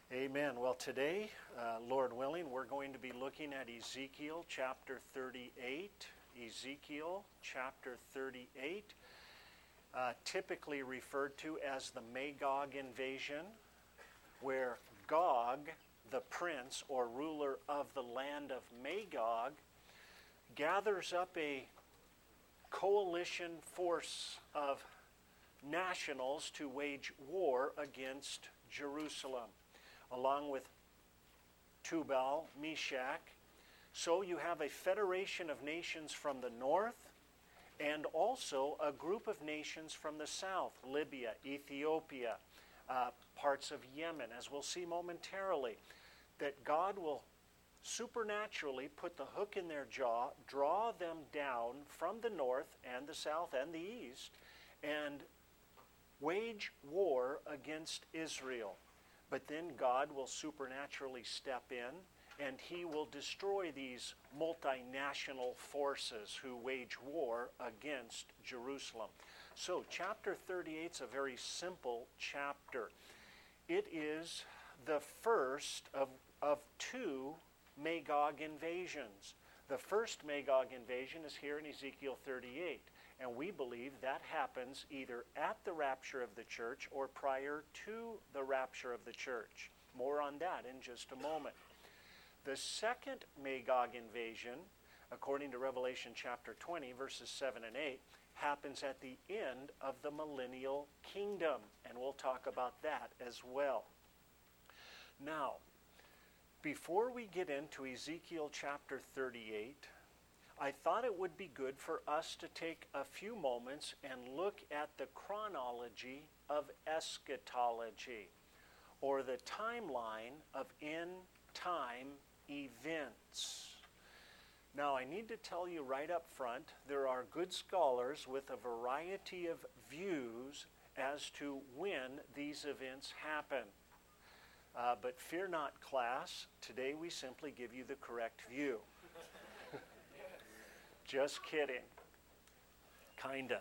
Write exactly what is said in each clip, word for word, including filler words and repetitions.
Amen. Well, today, uh, Lord willing, we're going to be looking at Ezekiel chapter thirty-eight. Ezekiel chapter thirty-eight, uh, typically referred to as the Magog invasion, where Gog, the prince or ruler of the land of Magog, gathers up a coalition force of nationals to wage war against Jerusalem, along with Tubal, Meshach. So you have a federation of nations from the north and also a group of nations from the south, Libya, Ethiopia, uh, parts of Yemen, as we'll see momentarily, that God will supernaturally put the hook in their jaw, draw them down from the north and the south and the east, and wage war against Israel. But then God will supernaturally step in and He will destroy these multinational forces who wage war against Jerusalem. So chapter thirty-eight is a very simple chapter. It is the first of, of two Magog invasions. The first Magog invasion is here in Ezekiel thirty-eight. And we believe that happens either at the rapture of the church or prior to the rapture of the church. More on that in just a moment. The second Magog invasion, according to Revelation chapter twenty, verses seven and eight, happens at the end of the millennial kingdom. And we'll talk about that as well. Now, before we get into Ezekiel chapter thirty-eight, I thought it would be good for us to take a few moments and look at the chronology of eschatology, or the timeline of end-time events. Now, I need to tell you right up front, there are good scholars with a variety of views as to when these events happen. Uh, but fear not, class. Today we simply give you the correct view. Just kidding. Kinda.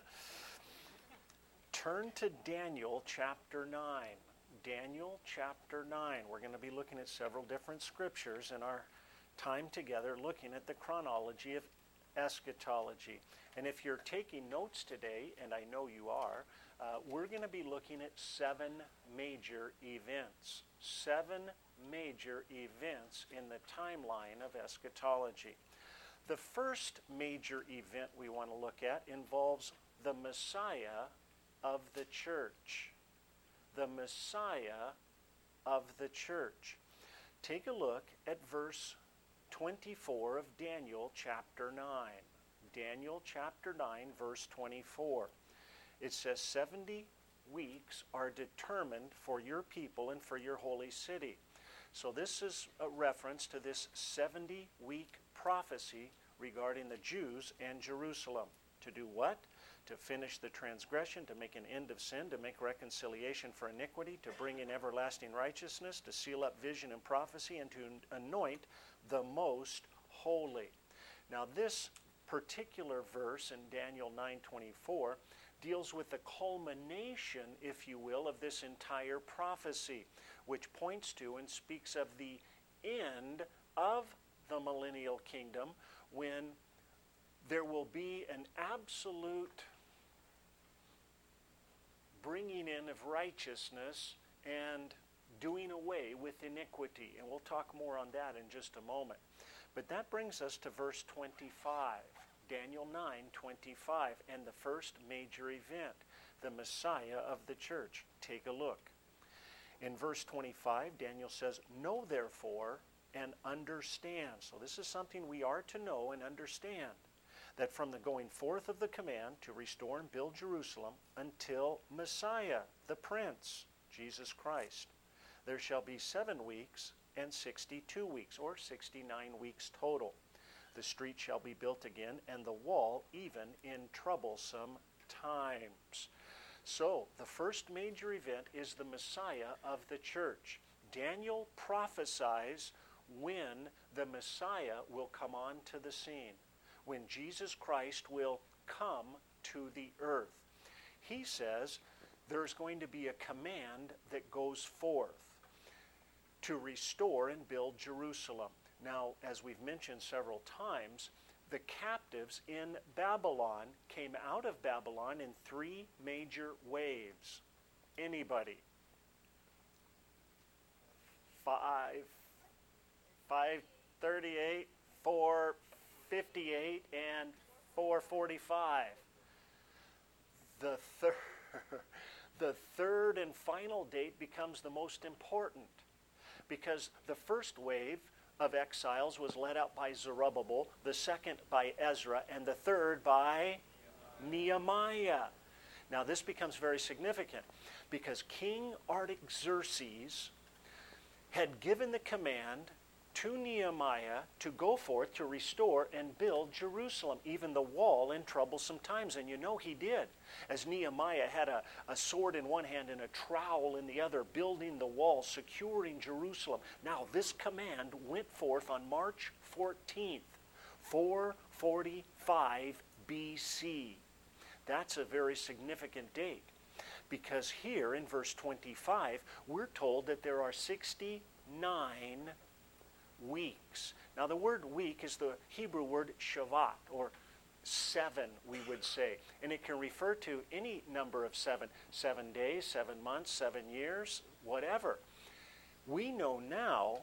Turn to Daniel chapter nine. Daniel chapter nine. We're going to be looking at several different scriptures in our time together, looking at the chronology of eschatology. And if you're taking notes today, and I know you are, uh, we're going to be looking at seven major events. Seven major events in the timeline of eschatology. The first major event we want to look at involves the Messiah of the church. The Messiah of the church. Take a look at verse twenty-four of Daniel chapter nine. Daniel chapter nine, verse twenty-four. It says, seventy weeks are determined for your people and for your holy city. So this is a reference to this seventy-week prophecy regarding the Jews and Jerusalem. To do what? To finish the transgression, to make an end of sin, to make reconciliation for iniquity, to bring in everlasting righteousness, to seal up vision and prophecy, and to anoint the most holy. Now this particular verse in Daniel nine twenty-four deals with the culmination, if you will, of this entire prophecy, which points to and speaks of the end of the millennial kingdom, when there will be an absolute bringing in of righteousness and doing away with iniquity. And we'll talk more on that in just a moment. But that brings us to verse twenty-five. Daniel nine twenty-five, and the first major event, the Messiah of the church. Take a look. In verse twenty-five, Daniel says, "Know therefore and understand." So this is something we are to know and understand, that from the going forth of the command to restore and build Jerusalem until Messiah, the Prince, Jesus Christ, there shall be seven weeks and sixty-two weeks, or sixty-nine weeks total. The street shall be built again, and the wall even in troublesome times. So, the first major event is the Messiah of the church. Daniel prophesies when the Messiah will come onto the scene, when Jesus Christ will come to the earth. He says there's going to be a command that goes forth to restore and build Jerusalem. Now, as we've mentioned several times, the captives in Babylon came out of Babylon in three major waves. Anybody? Five, five thirty-eight, four fifty-eight, and four forty-five. The third, the third and final date becomes the most important, because the first wave of exiles was led out by Zerubbabel, the second by Ezra, and the third by Nehemiah. Now this becomes very significant, because King Artaxerxes had given the command to Nehemiah to go forth to restore and build Jerusalem, even the wall, in troublesome times. And you know he did, as Nehemiah had a, a sword in one hand and a trowel in the other, building the wall, securing Jerusalem. Now this command went forth on March fourteenth, four forty-five B C. That's a very significant date, because here in verse twenty-five, we're told that there are sixty-nine weeks. Now the word week is the Hebrew word shavat, or seven, we would say. And it can refer to any number of seven. Seven days, seven months, seven years, whatever. We know now,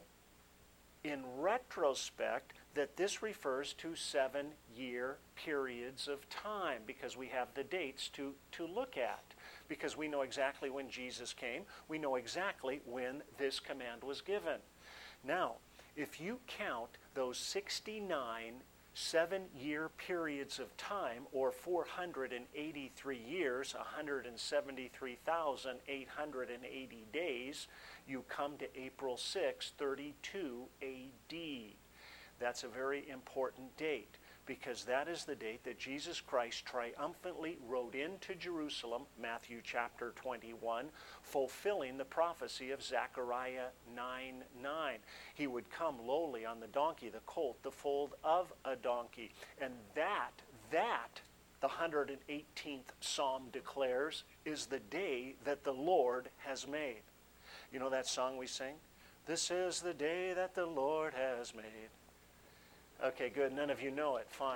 in retrospect, that this refers to seven-year periods of time, because we have the dates to, to look at. Because we know exactly when Jesus came. We know exactly when this command was given. Now, if you count those sixty-nine seven-year periods of time, or four hundred eighty-three years, one hundred seventy-three thousand eight hundred eighty days, you come to April sixth, thirty-two A D. That's a very important date, because that is the date that Jesus Christ triumphantly rode into Jerusalem, Matthew chapter twenty-one, fulfilling the prophecy of Zechariah nine nine. He would come lowly on the donkey, the colt, the foal of a donkey. And that, that, the one hundred eighteenth Psalm declares, is the day that the Lord has made. You know that song we sing? This is the day that the Lord has made. Okay, good. None of you know it. Fine.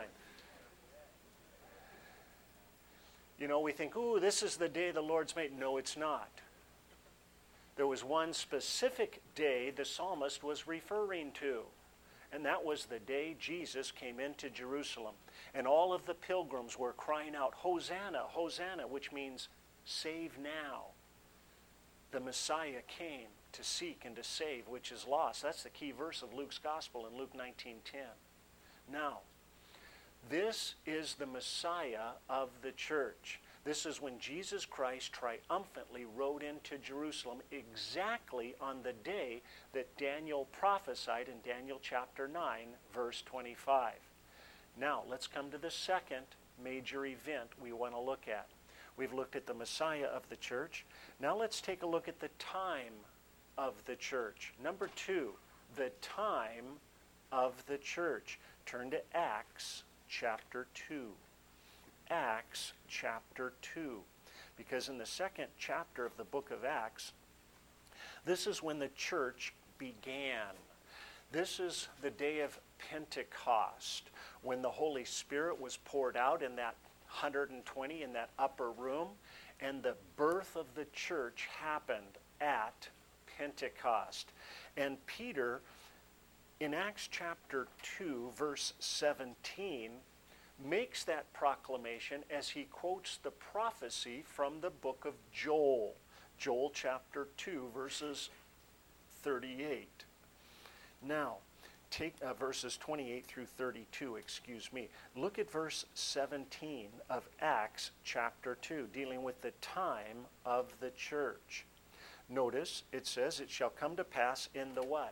You know, we think, ooh, this is the day the Lord's made. No, it's not. There was one specific day the psalmist was referring to, and that was the day Jesus came into Jerusalem. And all of the pilgrims were crying out, Hosanna, Hosanna, which means save now. The Messiah came to seek and to save which is lost. That's the key verse of Luke's Gospel in Luke nineteen ten. Now, this is the Messiah of the church. This is when Jesus Christ triumphantly rode into Jerusalem, exactly on the day that Daniel prophesied in Daniel chapter nine, verse twenty-five. Now, let's come to the second major event we want to look at. We've looked at the Messiah of the church. Now let's take a look at the time of the church. Number two, the time of the church. Turn to Acts chapter two. Acts chapter two. Because in the second chapter of the book of Acts, this is when the church began. This is the day of Pentecost, when the Holy Spirit was poured out in that one hundred twenty in that upper room, and the birth of the church happened at Pentecost. And Peter, in Acts chapter two, verse seventeen, makes that proclamation as he quotes the prophecy from the book of Joel. Joel chapter two, verses thirty-eight. Now, take uh, verses twenty-eight through thirty-two, excuse me. Look at verse seventeen of Acts chapter two, dealing with the time of the church. Notice, it says, it shall come to pass in the what?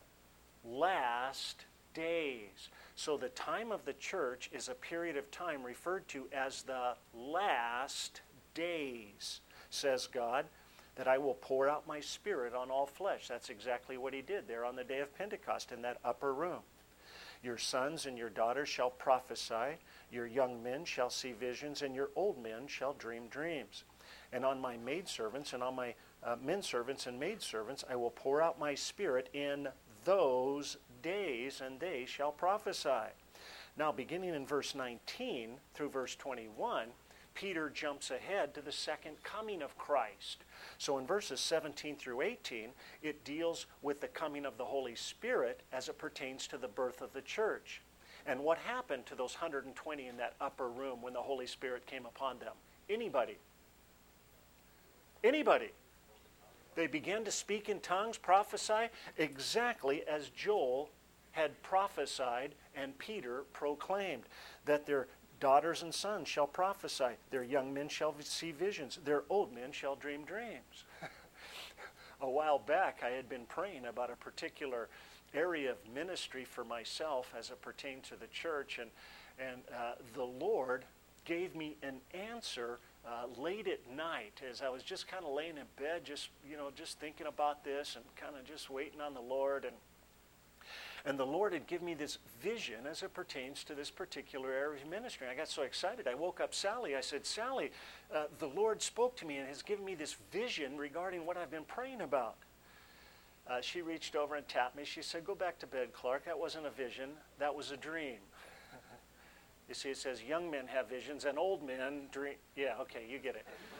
Last days. So the time of the church is a period of time referred to as the last days, says God, that I will pour out my Spirit on all flesh. That's exactly what he did there on the day of Pentecost in that upper room. Your sons and your daughters shall prophesy, your young men shall see visions, and your old men shall dream dreams. And on my maidservants and on my uh, men servants and maid servants, I will pour out my Spirit in those days, and they shall prophesy. Now, beginning in verse nineteen through verse twenty-one, Peter jumps ahead to the second coming of Christ. So in verses seventeen through eighteen, it deals with the coming of the Holy Spirit as it pertains to the birth of the church. And what happened to those one hundred twenty in that upper room when the Holy Spirit came upon them? Anybody? Anybody? They began to speak in tongues, prophesy, exactly as Joel had prophesied and Peter proclaimed, that their daughters and sons shall prophesy, their young men shall see visions, their old men shall dream dreams. A while back, I had been praying about a particular area of ministry for myself as it pertained to the church, and, and uh, the Lord gave me an answer uh, late at night as I was just kind of laying in bed, just, you know, just thinking about this and kind of just waiting on the Lord. And And the Lord had given me this vision as it pertains to this particular area of ministry. I got so excited. I woke up Sally. I said, Sally, uh, the Lord spoke to me and has given me this vision regarding what I've been praying about. Uh, she reached over and tapped me. She said, go back to bed, Clark. That wasn't a vision. That was a dream. You see, it says young men have visions and old men dream. Yeah, okay, you get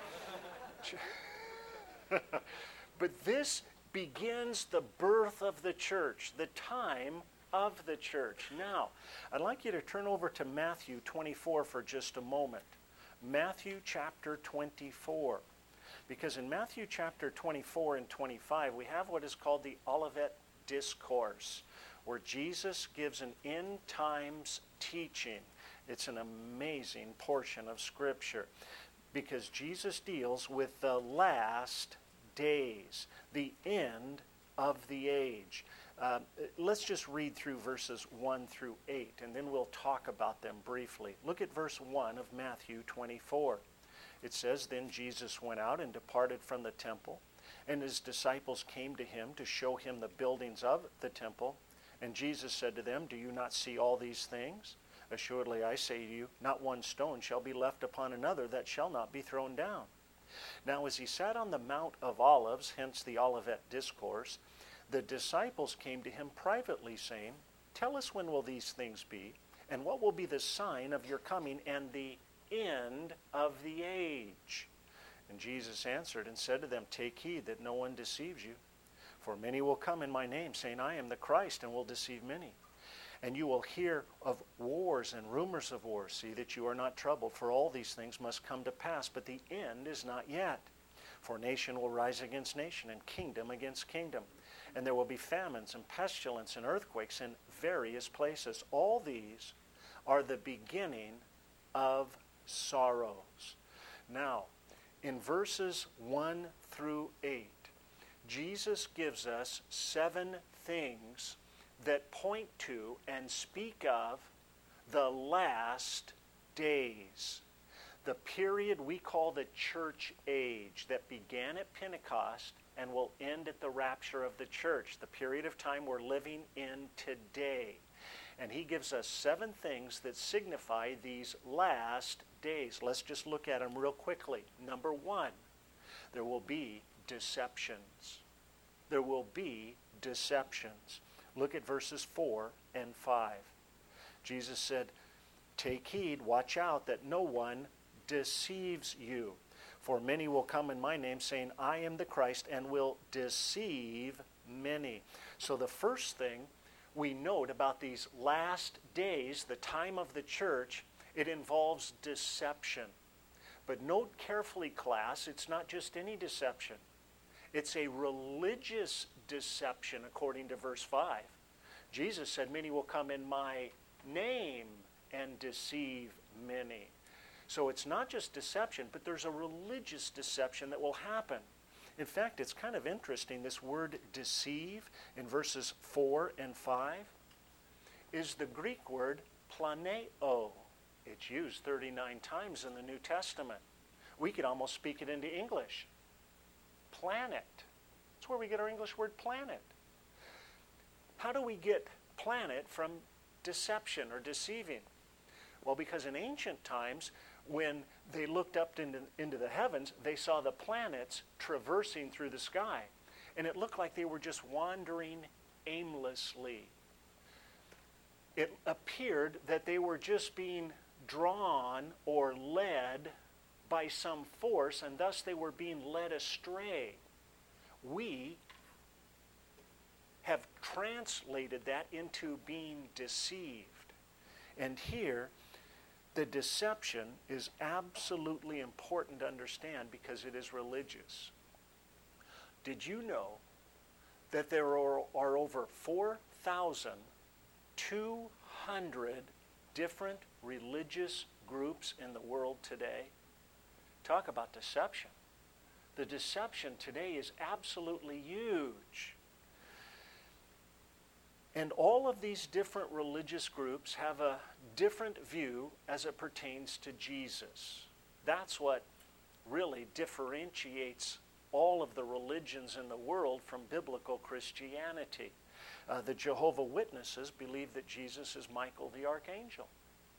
it. But this begins the birth of the church, the time of the church. Now, I'd like you to turn over to Matthew twenty-four for just a moment. Matthew chapter twenty-four. Because in Matthew chapter twenty-four and twenty-five, we have what is called the Olivet Discourse, where Jesus gives an end times teaching. It's an amazing portion of Scripture, because Jesus deals with the last days, the end of the age. Uh, let's just read through verses one through eight, and then we'll talk about them briefly. Look at verse one of Matthew twenty-four. It says, Then Jesus went out and departed from the temple, and his disciples came to him to show him the buildings of the temple. And Jesus said to them, Do you not see all these things? Assuredly I say to you, not one stone shall be left upon another that shall not be thrown down. Now as he sat on the Mount of Olives, hence the Olivet Discourse, the disciples came to him privately, saying, Tell us, when will these things be, and what will be the sign of your coming and the end of the age? And Jesus answered and said to them, Take heed that no one deceives you. For many will come in my name, saying, I am the Christ, and will deceive many. And you will hear of wars and rumors of wars. See that you are not troubled, for all these things must come to pass, but the end is not yet. For nation will rise against nation, and kingdom against kingdom. And there will be famines and pestilence and earthquakes in various places. All these are the beginning of sorrows. Now, in verses one through eight, Jesus gives us seven things that point to and speak of the last days. The period we call the church age that began at Pentecost and will end at the rapture of the church, the period of time we're living in today. And he gives us seven things that signify these last days. Let's just look at them real quickly. Number one, there will be deceptions. There will be deceptions. Look at verses four and five. Jesus said, Take heed, watch out, that no one deceives you. For many will come in my name, saying, I am the Christ, and will deceive many. So the first thing we note about these last days, the time of the church, it involves deception. But note carefully, class, it's not just any deception. It's a religious deception, according to verse five. Jesus said, Many will come in my name and deceive many. So it's not just deception, but there's a religious deception that will happen. In fact, it's kind of interesting, this word deceive in verses four and five is the Greek word planeo. It's used thirty-nine times in the New Testament. We could almost speak it into English. Planet. That's where we get our English word planet. How do we get planet from deception or deceiving? Well, because in ancient times, when they looked up into, into the heavens, they saw the planets traversing through the sky. And it looked like they were just wandering aimlessly. It appeared that they were just being drawn or led by some force, and thus they were being led astray. We have translated that into being deceived. And here, the deception is absolutely important to understand because it is religious. Did you know that there are, are over four thousand two hundred different religious groups in the world today? Talk about deception. The deception today is absolutely huge. And all of these different religious groups have a different view as it pertains to Jesus. That's what really differentiates all of the religions in the world from biblical Christianity. Uh, the Jehovah Witnesses believe that Jesus is Michael the Archangel.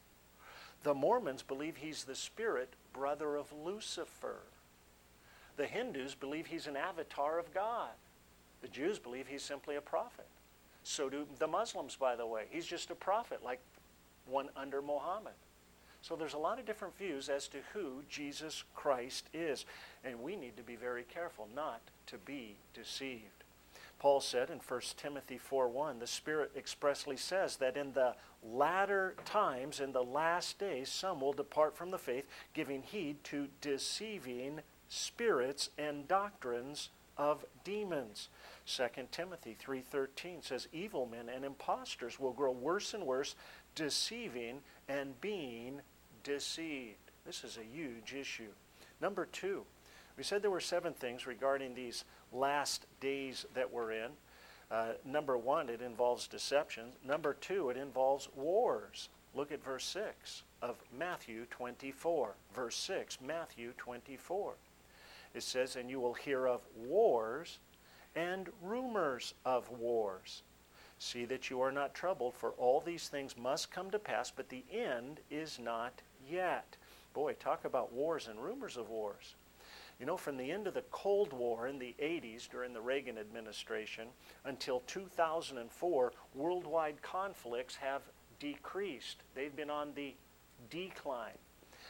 The Mormons believe he's the spirit brother of Lucifer. The Hindus believe he's an avatar of God. The Jews believe he's simply a prophet. So do the Muslims, by the way. He's just a prophet, like one under Muhammad. So there's a lot of different views as to who Jesus Christ is. And we need to be very careful not to be deceived. Paul said in First Timothy four one, the Spirit expressly says that in the latter times, in the last days, some will depart from the faith, giving heed to deceiving spirits and doctrines of demons. Second Timothy three thirteen says, evil men and impostors will grow worse and worse, deceiving and being deceived. This is a huge issue. Number two, we said there were seven things regarding these last days that we're in. Uh, number one, it involves deception. Number two, it involves wars. Look at verse six of Matthew twenty-four. Verse six, Matthew twenty-four. It says, and you will hear of wars and rumors of wars. See that you are not troubled, for all these things must come to pass, but the end is not yet. Boy, talk about wars and rumors of wars. You know, from the end of the Cold War in the eighties during the Reagan administration until two thousand four, worldwide conflicts have decreased. They've been on the decline.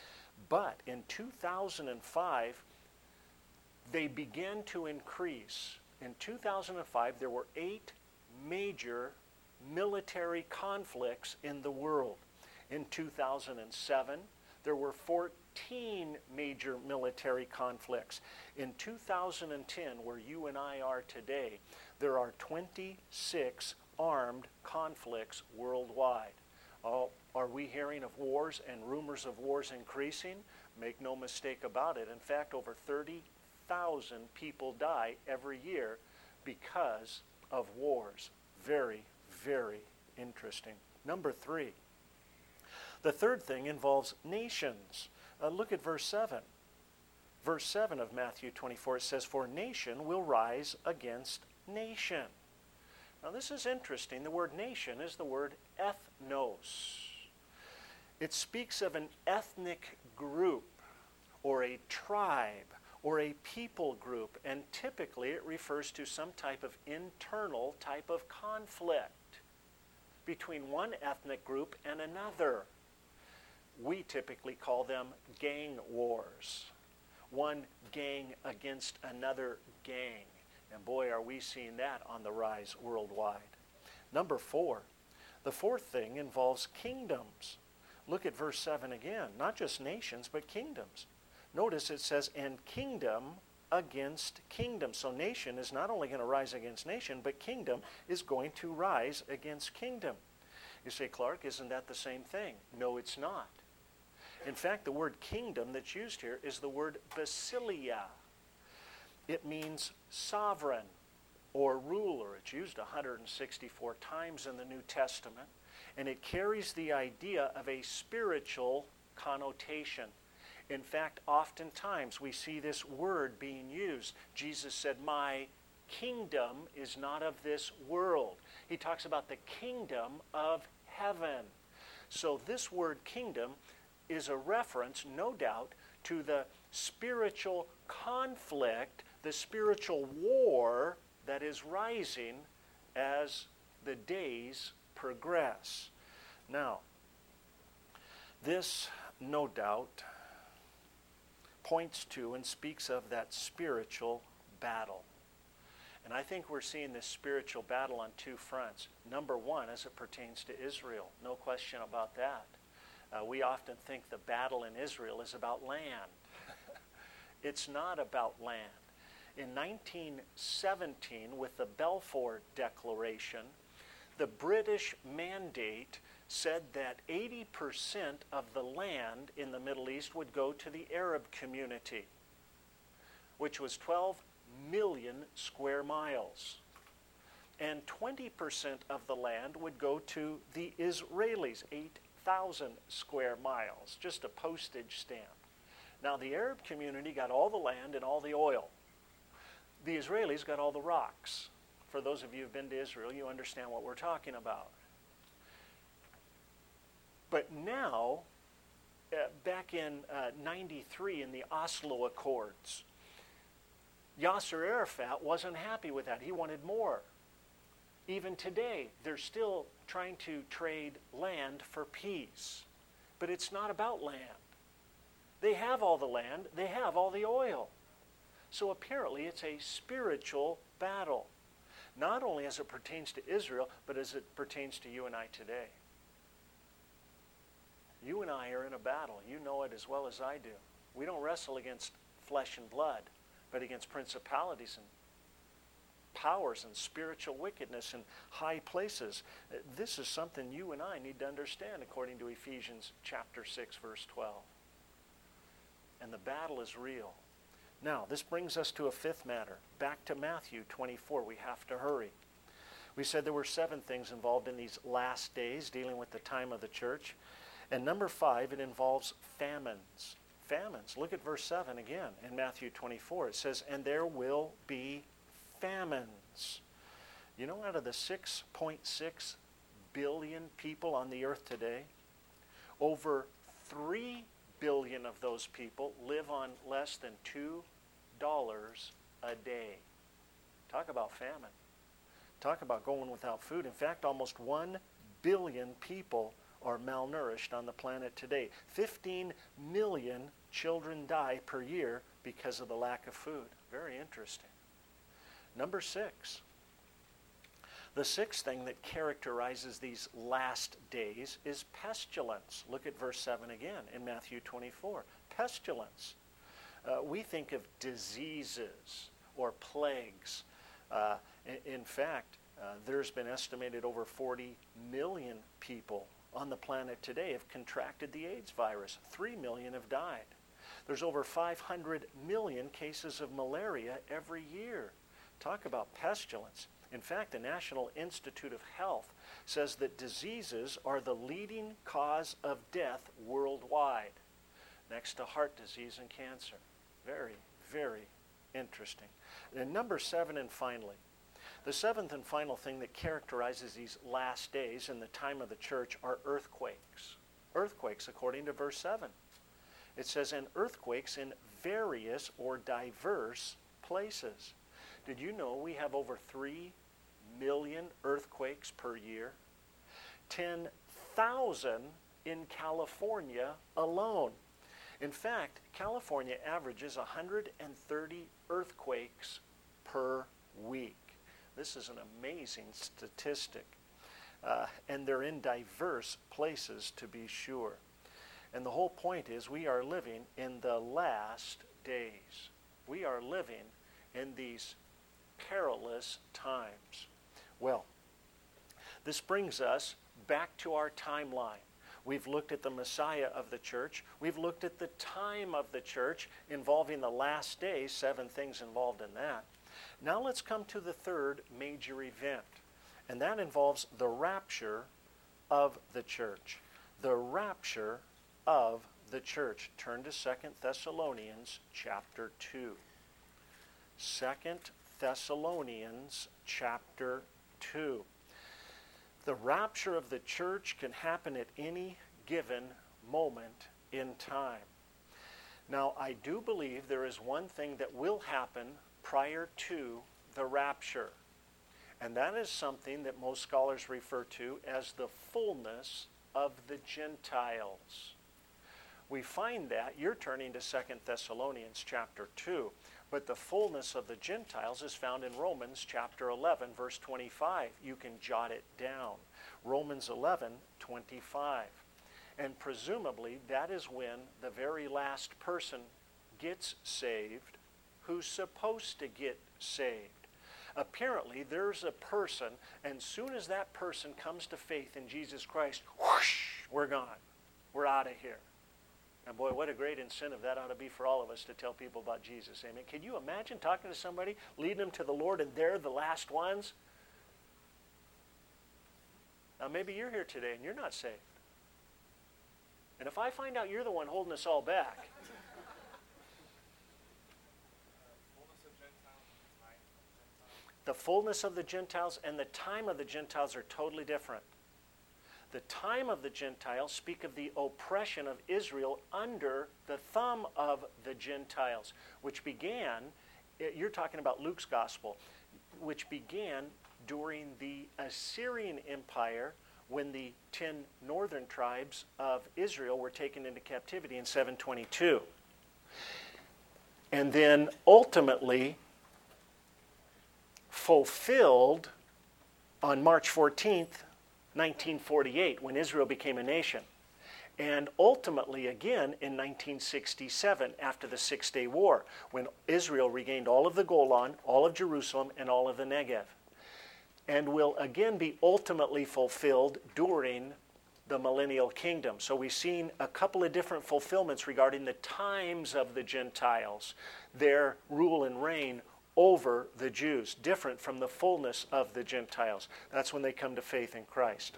But in two thousand five, they began to increase. In two thousand five, there were eight major military conflicts in the world. In two thousand seven, there were fourteen major military conflicts. In two thousand ten, where you and I are today, there are twenty-six armed conflicts worldwide. Oh, are we hearing of wars and rumors of wars increasing? Make no mistake about it. In fact, over thirty thousand people die every year because of wars. Very, very interesting. Number three. The third thing involves nations. Uh, look at verse seven. Verse seven of Matthew twenty-four, it says, for nation will rise against nation. Now this is interesting. The word nation is the word ethnos. It speaks of an ethnic group or a tribe or a people group, and typically it refers to some type of internal type of conflict between one ethnic group and another. We typically call them gang wars. One gang against another gang. And boy, are we seeing that on the rise worldwide. Number four, the fourth thing involves kingdoms. Look at verse seven again. Not just nations, but kingdoms. Notice it says, and kingdom against kingdom. So nation is not only going to rise against nation, but kingdom is going to rise against kingdom. You say, Clark, isn't that the same thing? No, it's not. In fact, the word kingdom that's used here is the word basilia. It means sovereign or ruler. It's used one hundred sixty-four times in the New Testament, and it carries the idea of a spiritual connotation. In fact, oftentimes we see this word being used. Jesus said, my kingdom is not of this world. He talks about the kingdom of heaven. So this word kingdom is a reference, no doubt, to the spiritual conflict, the spiritual war that is rising as the days progress. Now, this, no doubt, points to and speaks of that spiritual battle. And I think we're seeing this spiritual battle on two fronts. Number one, as it pertains to Israel. No question about that. Uh, we often think the battle in Israel is about land. It's not about land. In nineteen seventeen, with the Balfour Declaration, the British mandate said that eighty percent of the land in the Middle East would go to the Arab community, which was twelve million square miles. And twenty percent of the land would go to the Israelis, eight thousand square miles, just a postage stamp. Now, the Arab community got all the land and all the oil. The Israelis got all the rocks. For those of you who've been to Israel, you understand what we're talking about. But now, uh, back in uh, ninety-three in the Oslo Accords, Yasser Arafat wasn't happy with that. He wanted more. Even today, they're still trying to trade land for peace. But it's not about land. They have all the land. They have all the oil. So apparently it's a spiritual battle. Not only as it pertains to Israel, but as it pertains to you and I today. You and I are in a battle. You know it as well as I do. We don't wrestle against flesh and blood, but against principalities and powers and spiritual wickedness in high places. This is something you and I need to understand according to Ephesians chapter six, verse twelve. And the battle is real. Now, this brings us to a fifth matter. Back to Matthew twenty-four. We have to hurry. We said there were seven things involved in these last days dealing with the time of the church. And number five, it involves famines. Famines. Look at verse seven again in Matthew twenty-four. It says, and there will be famines. You know, out of the six point six billion people on the earth today, over three billion of those people live on less than two dollars a day. Talk about famine. Talk about going without food. In fact, almost one billion people are malnourished on the planet today. fifteen million children die per year because of the lack of food. Very interesting. Number six. The sixth thing that characterizes these last days is pestilence. Look at verse seven again in Matthew twenty-four. Pestilence. Uh, we think of diseases or plagues. Uh, in, in fact, uh, there's been estimated over forty million people on the planet today have contracted the AIDS virus. Three million have died. There's over five hundred million cases of malaria every year. Talk about pestilence. In fact, the National Institute of Health says that diseases are the leading cause of death worldwide, next to heart disease and cancer. Very, very interesting. And number seven, and finally, the seventh and final thing that characterizes these last days in the time of the church are earthquakes. Earthquakes, according to verse seven. It says, and earthquakes in various or diverse places. Did you know we have over three million earthquakes per year? ten thousand in California alone. In fact, California averages one hundred thirty earthquakes per week. This is an amazing statistic. Uh, and they're in diverse places, to be sure. And the whole point is we are living in the last days. We are living in these perilous times. Well, this brings us back to our timeline. We've looked at the Messiah of the church. We've looked at the time of the church involving the last days, seven things involved in that. Now let's come to the third major event, and that involves the rapture of the church. The rapture of the church. Turn to Second Thessalonians chapter two. Second Thessalonians chapter two. The rapture of the church can happen at any given moment in time. Now, I do believe there is one thing that will happen prior to the rapture, and that is something that most scholars refer to as the fullness of the Gentiles. We find that, you're turning to Second Thessalonians chapter two, but the fullness of the Gentiles is found in Romans chapter eleven, verse twenty-five. You can jot it down. Romans eleven, twenty-five. And presumably that is when the very last person gets saved who's supposed to get saved. Apparently there's a person, and soon as that person comes to faith in Jesus Christ, whoosh, we're gone. We're out of here. And boy, what a great incentive that ought to be for all of us to tell people about Jesus. Amen. Can you imagine talking to somebody, leading them to the Lord, and they're the last ones? Now maybe you're here today and you're not saved. And if I find out you're the one holding us all back, the fullness of the Gentiles and the time of the Gentiles are totally different. The time of the Gentiles speak of the oppression of Israel under the thumb of the Gentiles, which began, you're talking about Luke's gospel, which began during the Assyrian Empire when the ten northern tribes of Israel were taken into captivity in seven twenty-two. And then ultimately fulfilled on March fourteenth, nineteen forty-eight, when Israel became a nation. And ultimately again in nineteen sixty-seven, after the Six-Day War, when Israel regained all of the Golan, all of Jerusalem, and all of the Negev. And will again be ultimately fulfilled during the millennial kingdom. So we've seen a couple of different fulfillments regarding the times of the Gentiles, their rule and reign over the Jews, different from the fullness of the Gentiles. That's when they come to faith in Christ.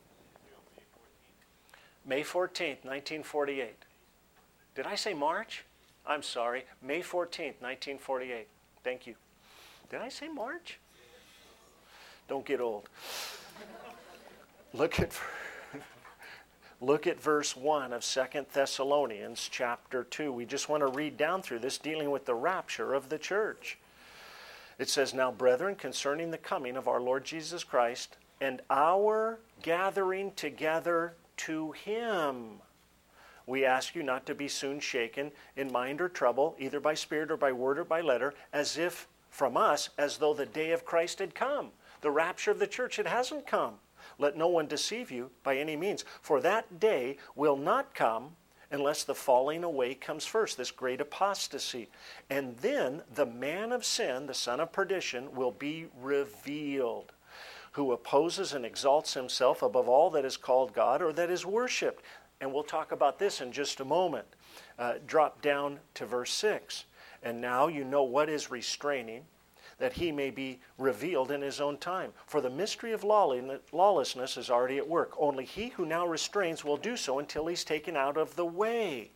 May fourteenth, nineteen forty-eight. Did I say March? I'm sorry. May fourteenth, nineteen forty-eight. Thank you. Did I say March? Don't get old. Look at, look at verse one of Second Thessalonians chapter two. We just want to read down through this, dealing with the rapture of the church. It says, "Now, brethren, concerning the coming of our Lord Jesus Christ and our gathering together to Him, we ask you not to be soon shaken in mind or trouble, either by spirit or by word or by letter, as if from us, as though the day of Christ had come." The rapture of the church, it hasn't come. Let no one deceive you by any means. For that day will not come unless the falling away comes first, this great apostasy. And then the man of sin, the son of perdition, will be revealed, who opposes and exalts himself above all that is called God or that is worshipped. And we'll talk about this in just a moment. Uh, drop down to verse six. "And now you know what is restraining, that he may be revealed in his own time. For the mystery of lawlessness is already at work. Only he who now restrains will do so until he's taken out of the way.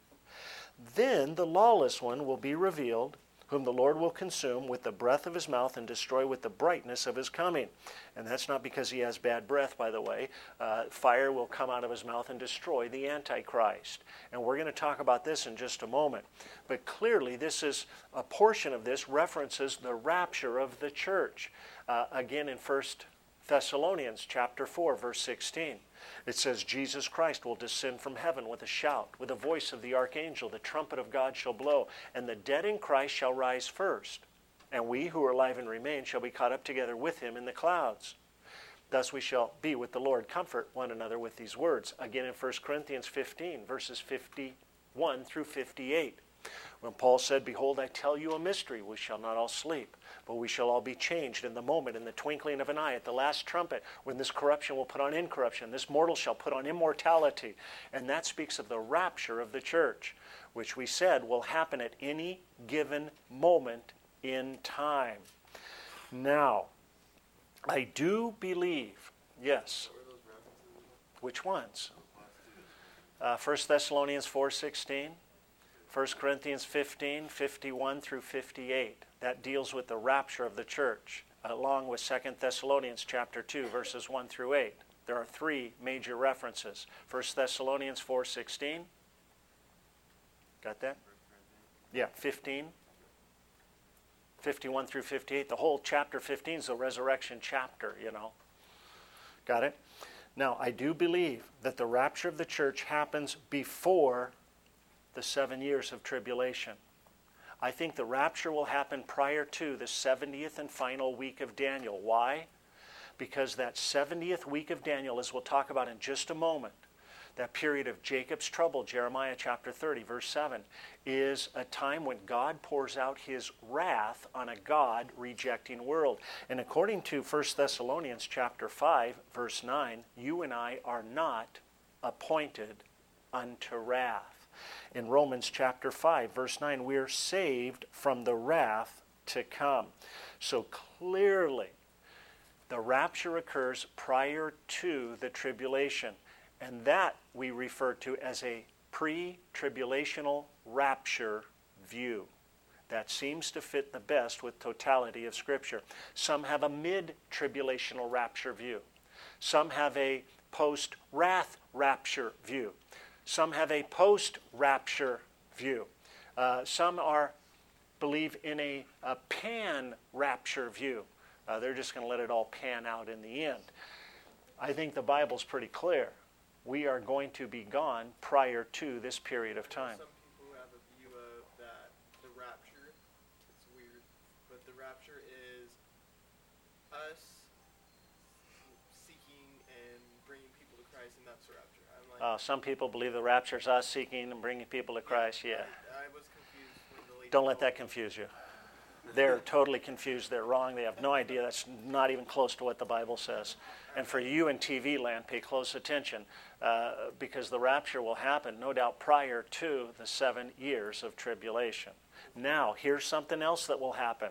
Then the lawless one will be revealed, whom the Lord will consume with the breath of his mouth and destroy with the brightness of his coming." And that's not because he has bad breath, by the way. Uh, fire will come out of his mouth and destroy the Antichrist. And we're going to talk about this in just a moment. But clearly, this is a portion of this references the rapture of the church. Uh, again, in First Thessalonians chapter four, verse sixteen. It says, "Jesus Christ will descend from heaven with a shout, with the voice of the archangel. The trumpet of God shall blow, and the dead in Christ shall rise first. And we who are alive and remain shall be caught up together with him in the clouds. Thus we shall be with the Lord. Comfort one another with these words." Again in First Corinthians fifteen, verses fifty-one through fifty-eight. When Paul said, "Behold, I tell you a mystery. We shall not all sleep, but we shall all be changed in the moment, in the twinkling of an eye, at the last trumpet, when this corruption will put on incorruption, this mortal shall put on immortality." And that speaks of the rapture of the church, which we said will happen at any given moment in time. Now, I do believe, yes. Which ones? Uh, First Thessalonians four sixteen. First Corinthians fifteen, fifty-one through fifty-eight. That deals with the rapture of the church, along with Second Thessalonians chapter two, verses one through eight. There are three major references. First Thessalonians four sixteen, Got that? Yeah, fifteen. fifty-one through fifty-eight. The whole chapter fifteen is the resurrection chapter, you know. Got it? Now, I do believe that the rapture of the church happens before the seven years of tribulation. I think the rapture will happen prior to the seventieth and final week of Daniel. Why? Because that seventieth week of Daniel, as we'll talk about in just a moment, that period of Jacob's trouble, Jeremiah chapter thirty, verse seven, is a time when God pours out his wrath on a God-rejecting world. And according to First Thessalonians chapter five, verse nine, you and I are not appointed unto wrath. In Romans chapter five, verse nine, we are saved from the wrath to come. So clearly, the rapture occurs prior to the tribulation. And that we refer to as a pre-tribulational rapture view. That seems to fit the best with totality of Scripture. Some have a mid-tribulational rapture view. Some have a post-wrath rapture view. Some have a post-rapture view. Uh, some are believe in a, a pan-rapture view. Uh, they're just going to let it all pan out in the end. I think the Bible's pretty clear. We are going to be gone prior to this period of time. Some people have a view of that the rapture, it's weird, but the rapture is us seeking and bringing people to Christ, and that's the rapture. I'm like, Uh, some people believe the rapture is us seeking and bringing people to Christ. Yeah. I, I was confused when the lady Don't let that told me. confuse you. They're totally confused. They're wrong. They have no idea. That's not even close to what the Bible says. And for you in T V land, pay close attention uh, because the rapture will happen, no doubt, prior to the seven years of tribulation. Now, here's something else that will happen.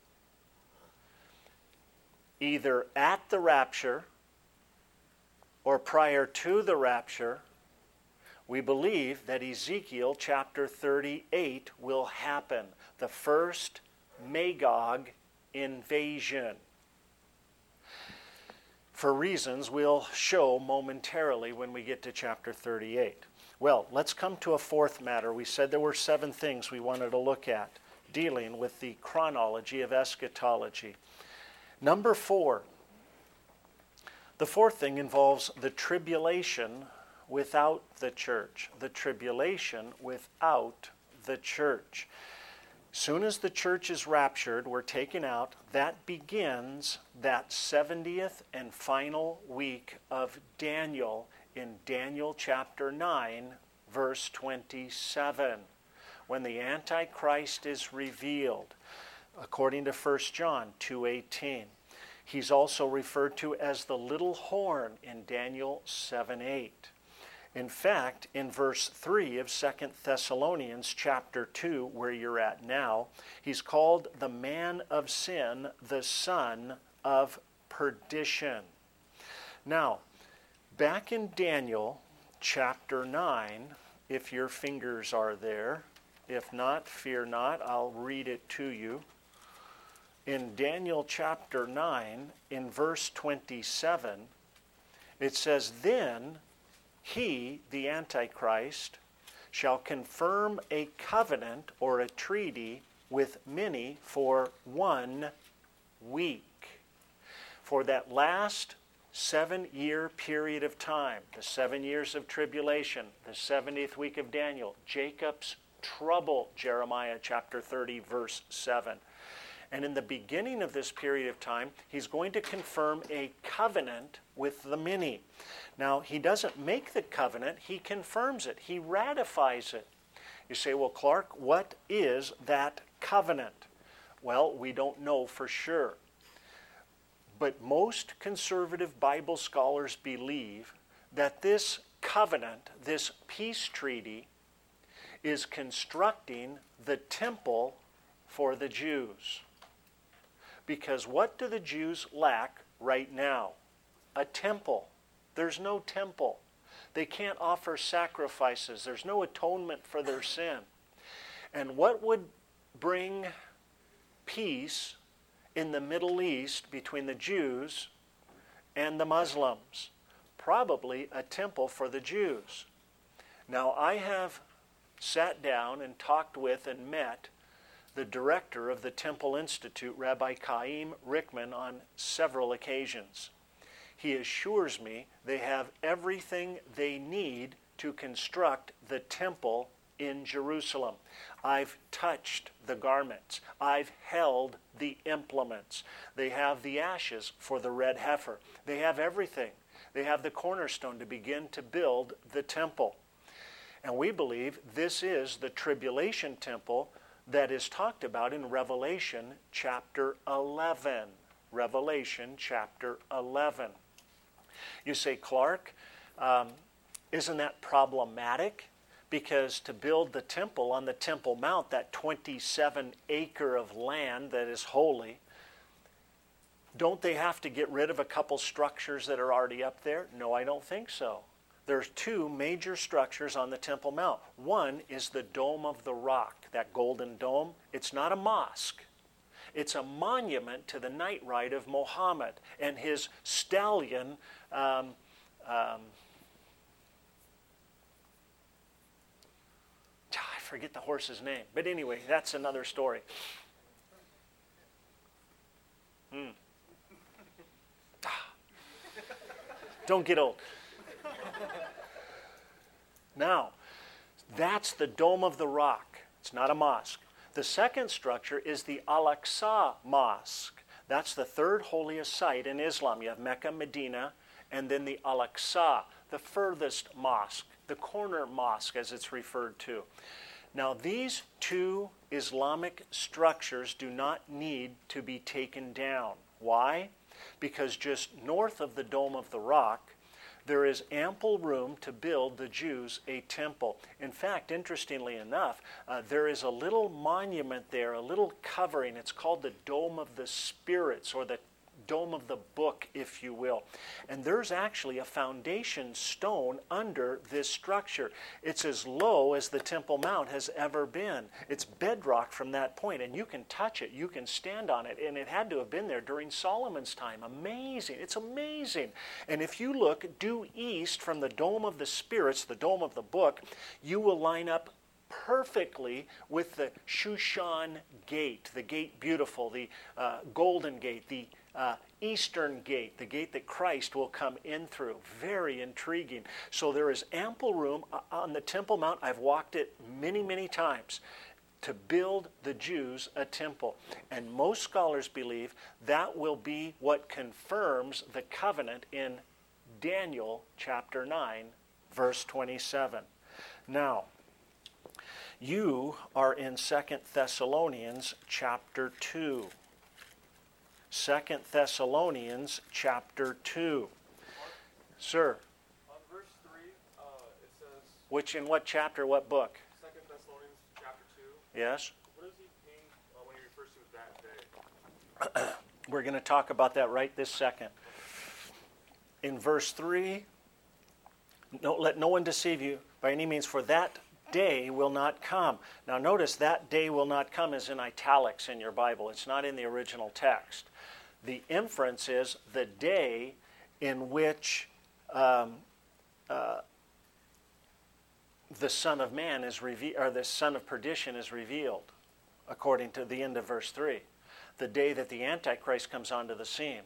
Either at the rapture or prior to the rapture, we believe that Ezekiel chapter thirty-eight will happen. The first Magog invasion. For reasons we'll show momentarily when we get to chapter thirty-eight. Well, let's come to a fourth matter. We said there were seven things we wanted to look at dealing with the chronology of eschatology. Number four. The fourth thing involves the tribulation without the church. The tribulation without the church. Soon as the church is raptured, we're taken out, that begins that seventieth and final week of Daniel in Daniel chapter nine, verse twenty-seven, when the Antichrist is revealed, according to First John two eighteen. He's also referred to as the little horn in Daniel seven eight. In fact, in verse three of Second Thessalonians chapter two, where you're at now, he's called the man of sin, the son of perdition. Now, back in Daniel chapter nine, if your fingers are there, if not, fear not, I'll read it to you. In Daniel chapter nine, in verse twenty-seven, it says, "Then he, the Antichrist, shall confirm a covenant or a treaty with many for one week." For that last seven-year period of time, the seven years of tribulation, the seventieth week of Daniel, Jacob's trouble, Jeremiah chapter thirty, verse seven. And in the beginning of this period of time, he's going to confirm a covenant with the many. Now, he doesn't make the covenant, he confirms it. He ratifies it. You say, well, Clark, what is that covenant? Well, we don't know for sure. But most conservative Bible scholars believe that this covenant, this peace treaty, is constructing the temple for the Jews. Because what do the Jews lack right now? A temple. There's no temple. They can't offer sacrifices. There's no atonement for their sin. And what would bring peace in the Middle East between the Jews and the Muslims? Probably a temple for the Jews. Now, I have sat down and talked with and met the director of the Temple Institute, Rabbi Chaim Rickman, on several occasions. He assures me they have everything they need to construct the temple in Jerusalem. I've touched the garments. I've held the implements. They have the ashes for the red heifer. They have everything. They have the cornerstone to begin to build the temple. And we believe this is the tribulation temple that is talked about in Revelation chapter eleven. Revelation chapter eleven. You say, Clark, um, isn't that problematic? Because to build the temple on the Temple Mount, that twenty-seven acre of land that is holy, don't they have to get rid of a couple structures that are already up there? No, I don't think so. There's two major structures on the Temple Mount. One is the Dome of the Rock, that golden dome. It's not a mosque. It's a monument to the night ride of Muhammad and his stallion, um, um, I forget the horse's name. But anyway, that's another story. Hmm. Don't get old. Now, that's the Dome of the Rock. It's not a mosque. The second structure is the Al-Aqsa Mosque. That's the third holiest site in Islam. You have Mecca, Medina, and then the Al-Aqsa, the furthest mosque, the corner mosque as it's referred to. Now, these two Islamic structures do not need to be taken down. Why? Because just north of the Dome of the Rock, there is ample room to build the Jews a temple. In fact, interestingly enough, uh, there is a little monument there, a little covering. It's called the Dome of the Spirits, or the Dome of the Book, if you will. And there's actually a foundation stone under this structure. It's as low as the Temple Mount has ever been. It's bedrock from that point, and you can touch it, you can stand on it, and it had to have been there during Solomon's time. Amazing. It's amazing. And if you look due east from the Dome of the Spirits, the Dome of the Book, you will line up perfectly with the Shushan Gate, the Gate Beautiful, the uh, Golden Gate, the Uh, Eastern Gate, the gate that Christ will come in through. Very intriguing. So there is ample room on the Temple Mount. I've walked it many, many times to build the Jews a temple. And most scholars believe that will be what confirms the covenant in Daniel chapter nine, verse twenty-seven. Now, you are in Second Thessalonians chapter two. Second Thessalonians chapter two. Sir. On verse three, uh, it says... Which, in what chapter, what book? Second Thessalonians chapter two. Yes. What does he mean uh, when he refers to that day? We're going to talk about that right this second. In verse three, no, let no one deceive you by any means, for that day will not come. Now notice that day will not come is in italics in your Bible. It's not in the original text. The inference is the day in which um, uh, the Son of Man is revealed, or the Son of Perdition is revealed, according to the end of verse three. The day that the Antichrist comes onto the scene.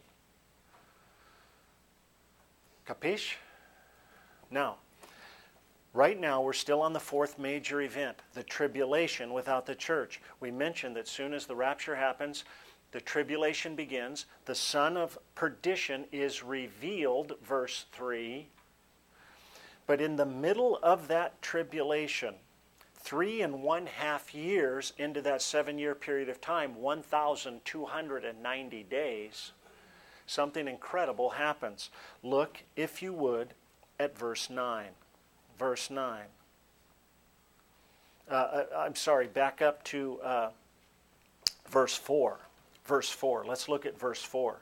Capiche? Now, right now we're still on the fourth major event, the tribulation without the church. We mentioned that soon as the rapture happens, the tribulation begins. The Son of Perdition is revealed, verse three. But in the middle of that tribulation, three and one half years into that seven-year period of time, one thousand two hundred ninety days, something incredible happens. Look, if you would, at verse nine. Verse nine. Uh, I'm sorry, back up to uh, verse four. Verse four. Let's look at verse four.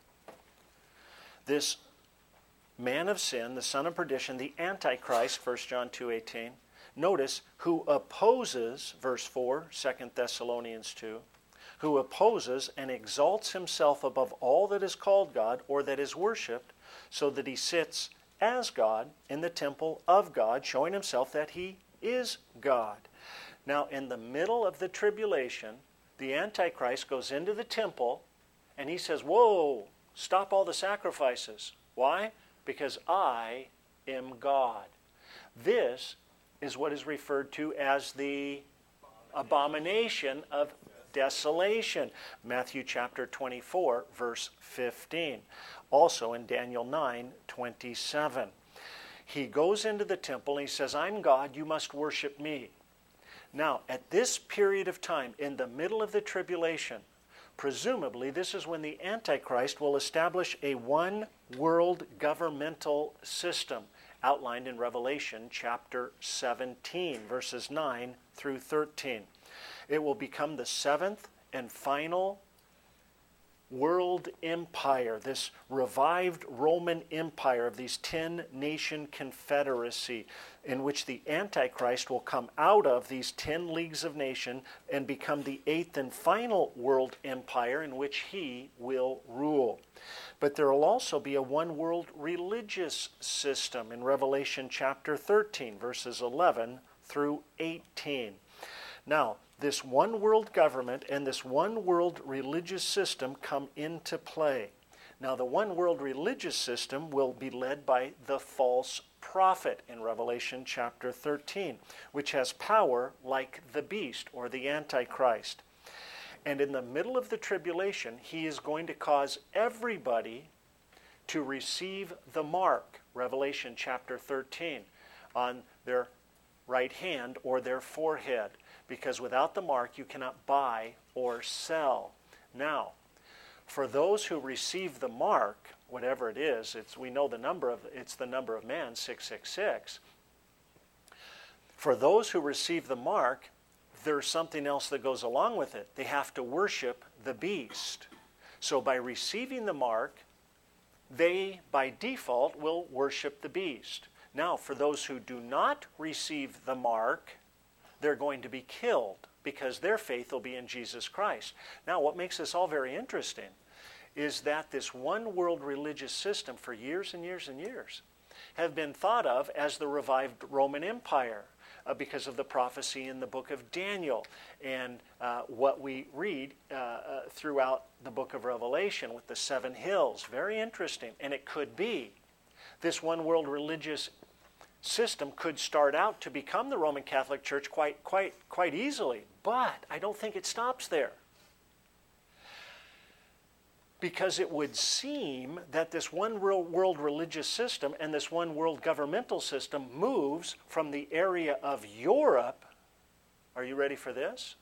This man of sin, the son of perdition, the Antichrist, First John two eighteen. Notice, who opposes, verse four, Second Thessalonians two, who opposes and exalts himself above all that is called God or that is worshipped, so that he sits as God in the temple of God, showing himself that he is God. Now, in the middle of the tribulation, the Antichrist goes into the temple and he says, whoa, stop all the sacrifices. Why? Because I am God. This is what is referred to as the abomination of desolation. Matthew chapter twenty-four, verse fifteen. Also in Daniel nine, twenty-seven. He goes into the temple and he says, I'm God, you must worship me. Now, at this period of time, in the middle of the tribulation, presumably this is when the Antichrist will establish a one-world governmental system outlined in Revelation chapter seventeen, verses nine through thirteen. It will become the seventh and final world empire, this revived Roman Empire of these ten-nation confederacy, in which the Antichrist will come out of these ten leagues of nation and become the eighth and final world empire in which he will rule. But there will also be a one-world religious system in Revelation chapter thirteen, verses eleven through eighteen. Now, this one world government and this one world religious system come into play. Now, the one world religious system will be led by the false prophet in Revelation chapter thirteen, which has power like the beast or the Antichrist. And in the middle of the tribulation, he is going to cause everybody to receive the mark, Revelation chapter thirteen, on their right hand or their forehead. Because without the mark, you cannot buy or sell. Now, for those who receive the mark, whatever it is, it's, we know the number of, it's the number of man, six six six. For those who receive the mark, there's something else that goes along with it. They have to worship the beast. So by receiving the mark, they, by default, will worship the beast. Now, for those who do not receive the mark, they're going to be killed because their faith will be in Jesus Christ. Now, what makes this all very interesting is that this one world religious system for years and years and years have been thought of as the revived Roman Empire uh, because of the prophecy in the book of Daniel and uh, what we read uh, uh, throughout the book of Revelation with the seven hills. Very interesting. And it could be this one world religious system could start out to become the Roman Catholic Church quite, quite, quite easily. But I don't think it stops there. Because it would seem that this one world religious system and this one world governmental system moves from the area of Europe, are you ready for this?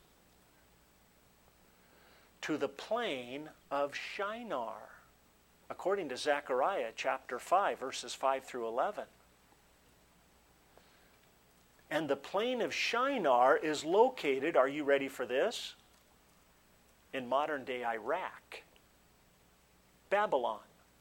To the plain of Shinar, according to Zechariah chapter five, verses five through eleven. And the plain of Shinar is located, are you ready for this? In modern-day Iraq, Babylon.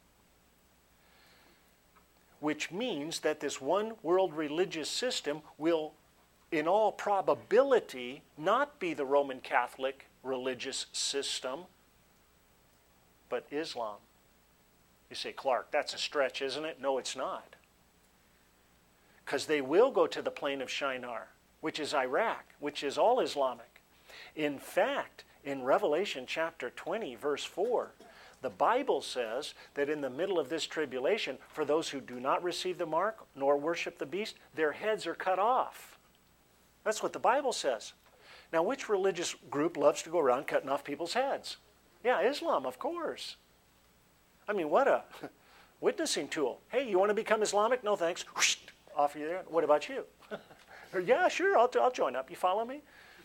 Which means that this one world religious system will, in all probability, not be the Roman Catholic religious system, but Islam. You say, Clark, that's a stretch, isn't it? No, it's not. Because they will go to the plain of Shinar, which is Iraq, which is all Islamic. In fact, in Revelation chapter twenty, verse four, the Bible says that in the middle of this tribulation, for those who do not receive the mark nor worship the beast, their heads are cut off. That's what the Bible says. Now, which religious group loves to go around cutting off people's heads? Yeah, Islam, of course. I mean, what a witnessing tool. Hey, you want to become Islamic? No, thanks. Whoosh, off you there. What about you? Or, yeah, sure, I'll, I'll join up. You follow me?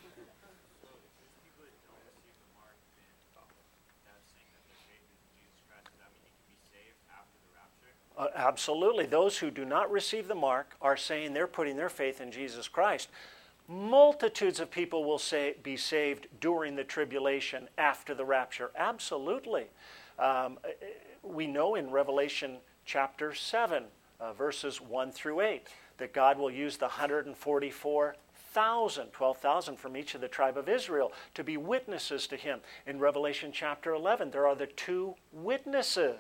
Uh, absolutely. Those who do not receive the mark are saying they're putting their faith in Jesus Christ. Multitudes of people will say, be saved during the tribulation after the rapture. Absolutely. Um, we know in Revelation chapter seven, uh, verses one through eight, that God will use the one hundred forty-four thousand, twelve thousand from each of the tribe of Israel, to be witnesses to him. In Revelation chapter eleven, there are the two witnesses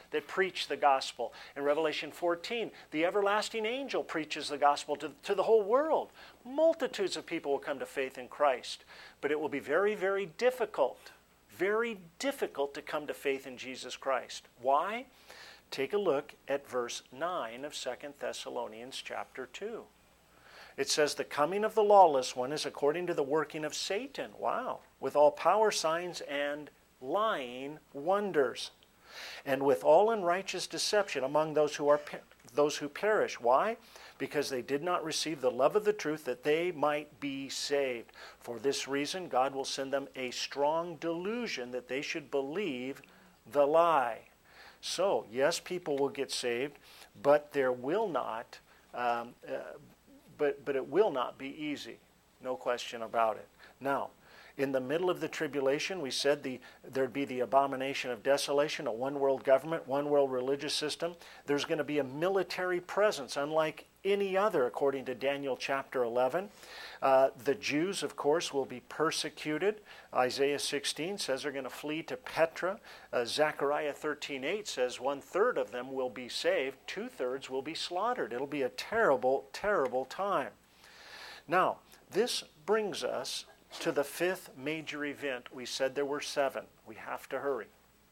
that preach the gospel. In Revelation fourteen, the everlasting angel preaches the gospel to, to the whole world. Multitudes of people will come to faith in Christ. But it will be very, very difficult, very difficult to come to faith in Jesus Christ. Why? Take a look at verse nine of Second Thessalonians chapter two. It says, the coming of the lawless one is according to the working of Satan. Wow. With all power, signs, and lying wonders. And with all unrighteous deception among those who are those who perish. Why? Because they did not receive the love of the truth that they might be saved. For this reason, God will send them a strong delusion that they should believe the lie. So, yes, people will get saved, but there will not um, uh, But, but it will not be easy. No question about it. Now, in the middle of the tribulation, we said the, there'd be the abomination of desolation, a one-world government, one-world religious system. There's going to be a military presence, unlike any other, according to Daniel chapter eleven. Uh, the Jews, of course, will be persecuted. Isaiah sixteen says they're going to flee to Petra. Uh, Zechariah thirteen eight says one-third of them will be saved. Two-thirds will be slaughtered. It'll be a terrible, terrible time. Now, this brings us to the fifth major event. We said there were seven. We have to hurry.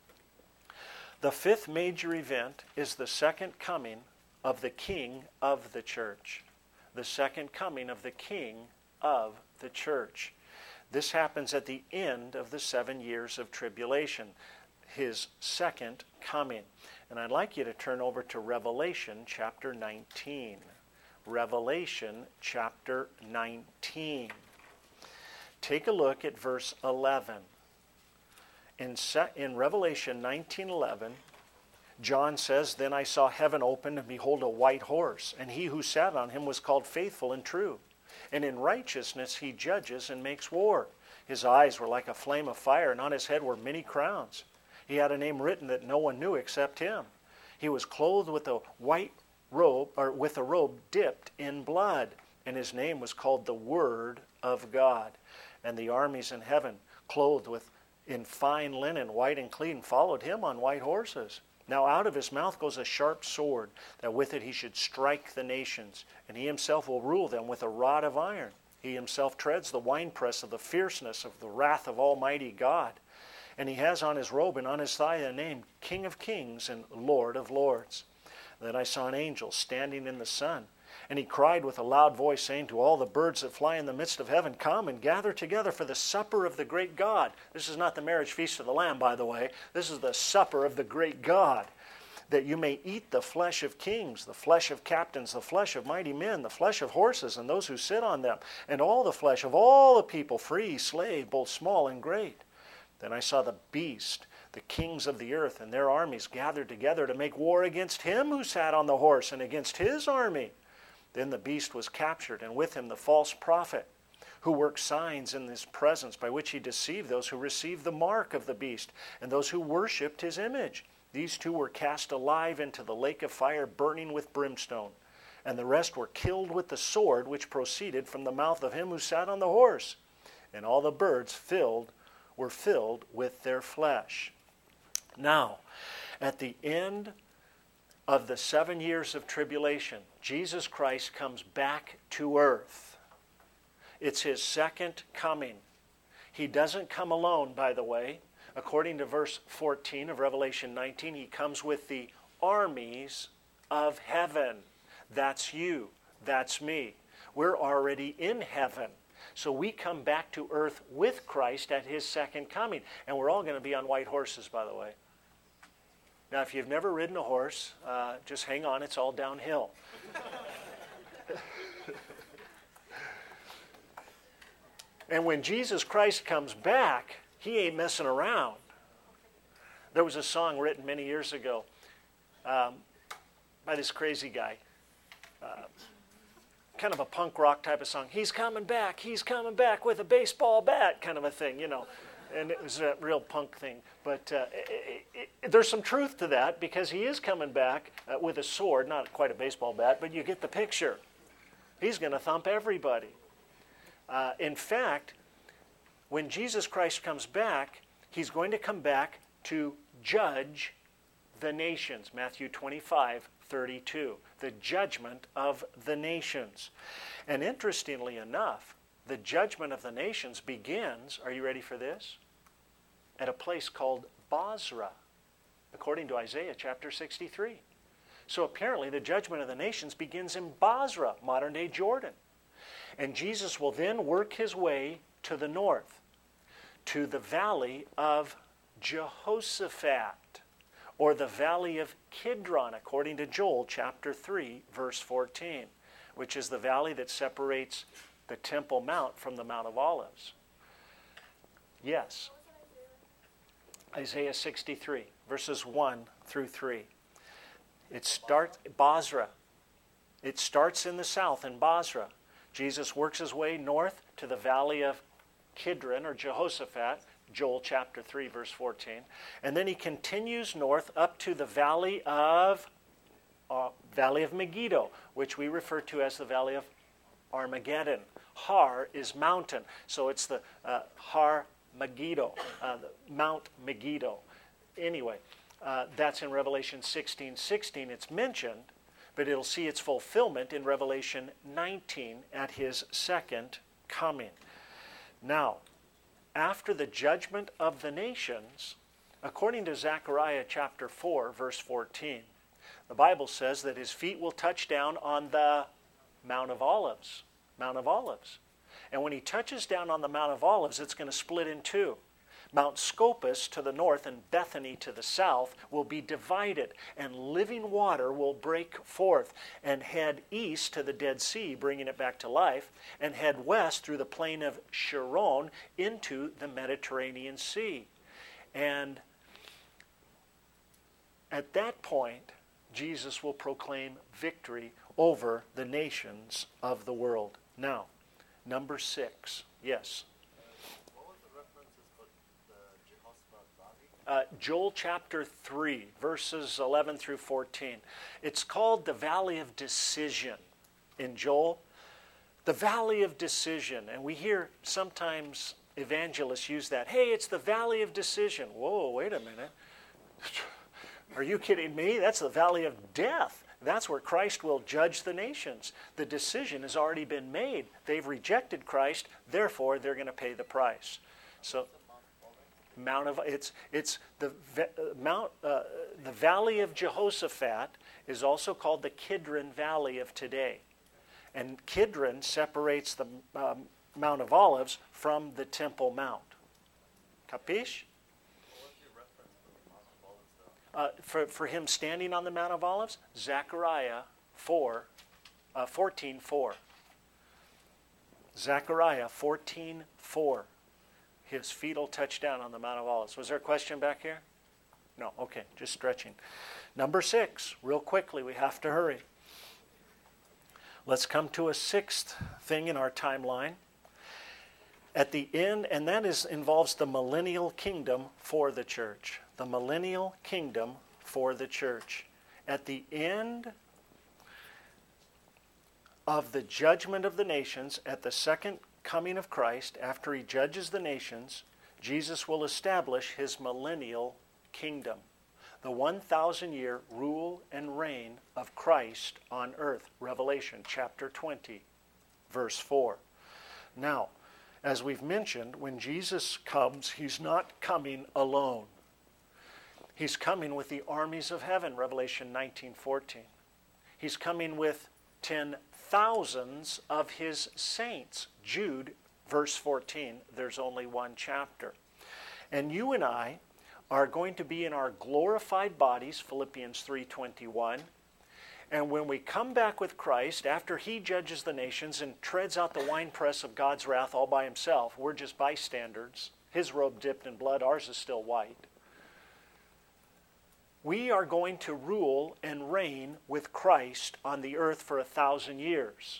The fifth major event is the second coming of the King of the church. The second coming of the King of the church. This happens at the end of the seven years of tribulation, his second coming. And I'd like you to turn over to Revelation chapter nineteen. Revelation chapter nineteen. Take a look at verse eleven. In, in Revelation nineteen eleven, John says, then I saw heaven opened, and behold, a white horse, and he who sat on him was called Faithful and True. And in righteousness he judges and makes war. His eyes were like a flame of fire, and on his head were many crowns. He had a name written that no one knew except him. He was clothed with a white robe, or with a robe dipped in blood, and his name was called the Word of God. And the armies in heaven, clothed with in fine linen, white and clean, followed him on white horses. Now out of his mouth goes a sharp sword, that with it he should strike the nations, and he himself will rule them with a rod of iron. He himself treads the winepress of the fierceness of the wrath of Almighty God. And he has on his robe and on his thigh the name King of Kings and Lord of Lords. Then I saw an angel standing in the sun, and he cried with a loud voice, saying to all the birds that fly in the midst of heaven, come and gather together for the supper of the great God. This is not the marriage feast of the Lamb, by the way. This is the supper of the great God, that you may eat the flesh of kings, the flesh of captains, the flesh of mighty men, the flesh of horses and those who sit on them, and all the flesh of all the people, free, slave, both small and great. Then I saw the beast, the kings of the earth, and their armies gathered together to make war against him who sat on the horse and against his army. Then the beast was captured, and with him the false prophet, who worked signs in his presence, by which he deceived those who received the mark of the beast, and those who worshipped his image. These two were cast alive into the lake of fire, burning with brimstone. And the rest were killed with the sword which proceeded from the mouth of him who sat on the horse. And all the birds filled were filled with their flesh. Now, at the end of the seven years of tribulation, Jesus Christ comes back to earth. It's his second coming. He doesn't come alone, by the way. According to verse fourteen of Revelation nineteen, he comes with the armies of heaven. That's you. That's me. We're already in heaven. So we come back to earth with Christ at his second coming. And we're all going to be on white horses, by the way. Now, if you've never ridden a horse, uh, just hang on, it's all downhill. And when Jesus Christ comes back, he ain't messing around. There was a song written many years ago um, by this crazy guy. Uh, kind of a punk rock type of song. He's coming back, he's coming back with a baseball bat, kind of a thing, you know. And it was a real punk thing. But uh, it, it, it, there's some truth to that, because he is coming back uh, with a sword, not quite a baseball bat, but you get the picture. He's going to thump everybody. Uh, in fact, when Jesus Christ comes back, he's going to come back to judge the nations. Matthew twenty-five thirty-two. The judgment of the nations. And interestingly enough, the judgment of the nations begins, are you ready for this? At a place called Bozrah, according to Isaiah chapter sixty-three. So apparently the judgment of the nations begins in Bozrah, modern-day Jordan. And Jesus will then work his way to the north, to the valley of Jehoshaphat, or the valley of Kidron, according to Joel chapter three, verse fourteen, which is the valley that separates the Temple Mount from the Mount of Olives. Yes. Isaiah sixty-three, verses one through three. It starts, Bozrah. It starts in the south in Bozrah. Jesus works his way north to the valley of Kidron, or Jehoshaphat, Joel chapter three, verse fourteen. And then he continues north up to the valley of, uh, valley of Megiddo, which we refer to as the valley of Armageddon. Har is mountain, so it's the uh, Har Megiddo, uh, the Mount Megiddo. Anyway, uh, that's in Revelation sixteen sixteen. It's mentioned, but it'll see its fulfillment in Revelation nineteen at his second coming. Now, after the judgment of the nations, according to Zechariah chapter four, verse fourteen, the Bible says that his feet will touch down on the Mount of Olives. Mount of Olives. And when he touches down on the Mount of Olives, it's going to split in two. Mount Scopus to the north and Bethany to the south will be divided, and living water will break forth and head east to the Dead Sea, bringing it back to life, and head west through the plain of Sharon into the Mediterranean Sea. And at that point, Jesus will proclaim victory over the nations of the world. Now, number six. Yes? What was the references for the Jehoshaphat Valley? Uh, Joel chapter three, verses eleven through fourteen. It's called the Valley of Decision in Joel. The Valley of Decision. And we hear sometimes evangelists use that. Hey, it's the Valley of Decision. Whoa, wait a minute. Are you kidding me? That's the Valley of Death. That's where Christ will judge the nations. The decision has already been made. They've rejected Christ, therefore they're going to pay the price. So, Mount of it's it's the uh, Mount uh, the Valley of Jehoshaphat is also called the Kidron Valley of today, and Kidron separates the um, Mount of Olives from the Temple Mount. Capiche? Uh, for, for him standing on the Mount of Olives, Zechariah four, uh, fourteen four. Zechariah fourteen four. His feet will touch down on the Mount of Olives. Was there a question back here? No, okay, just stretching. Number six, real quickly, we have to hurry. Let's come to a sixth thing in our timeline. At the end, and that is involves the millennial kingdom for the church. The millennial kingdom for the church. At the end of the judgment of the nations, at the second coming of Christ, after he judges the nations, Jesus will establish his millennial kingdom. The one thousand year rule and reign of Christ on earth. Revelation chapter twenty, verse four. Now, as we've mentioned, when Jesus comes, he's not coming alone. He's coming with the armies of heaven, Revelation nineteen fourteen. He's coming with ten thousands of his saints. Jude, verse fourteen, there's only one chapter. And you and I are going to be in our glorified bodies, Philippians three twenty-one. And when we come back with Christ, after he judges the nations and treads out the winepress of God's wrath all by himself, we're just bystanders. His robe dipped in blood, ours is still white. We are going to rule and reign with Christ on the earth for a thousand years.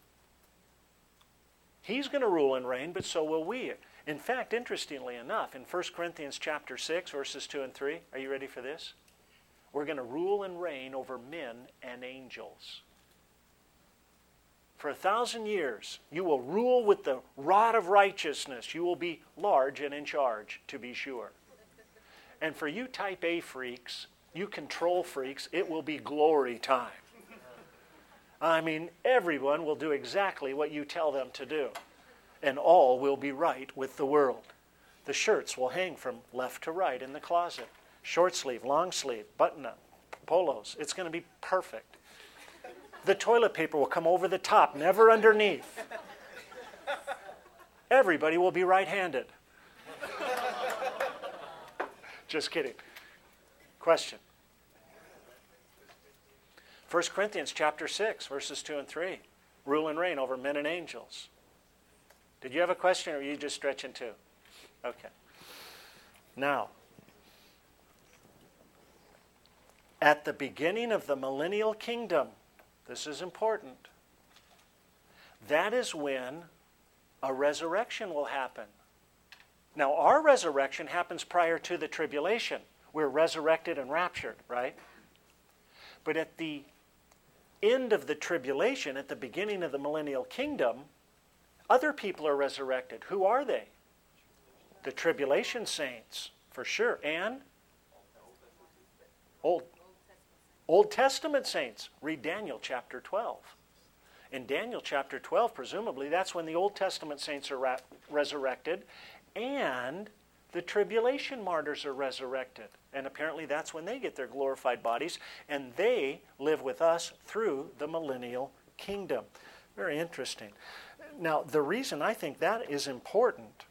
He's going to rule and reign, but so will we. In fact, interestingly enough, in First Corinthians chapter six, verses two and three, are you ready for this? We're going to rule and reign over men and angels. For a thousand years, you will rule with the rod of righteousness. You will be large and in charge, to be sure. And for you type A freaks, You control freaks, it will be glory time. I mean, everyone will do exactly what you tell them to do. And all will be right with the world. The shirts will hang from left to right in the closet. Short sleeve, long sleeve, button up, polos. It's going to be perfect. The toilet paper will come over the top, never underneath. Everybody will be right-handed. Just kidding. Question. First Corinthians chapter six, verses two and three. Rule and reign over men and angels. Did you have a question, or are you just stretching too? Okay. Now, at the beginning of the millennial kingdom, this is important, that is when a resurrection will happen. Now, our resurrection happens prior to the tribulation. We're resurrected and raptured, right? But at the end of the tribulation, at the beginning of the millennial kingdom, other people are resurrected. Who are they? The tribulation saints, for sure. And Old, Old Testament saints. Read Daniel chapter twelve. In Daniel chapter twelve, presumably, that's when the Old Testament saints are ra- resurrected, and the tribulation martyrs are resurrected. And apparently that's when they get their glorified bodies, and they live with us through the millennial kingdom. Very interesting. Now, the reason I think that is important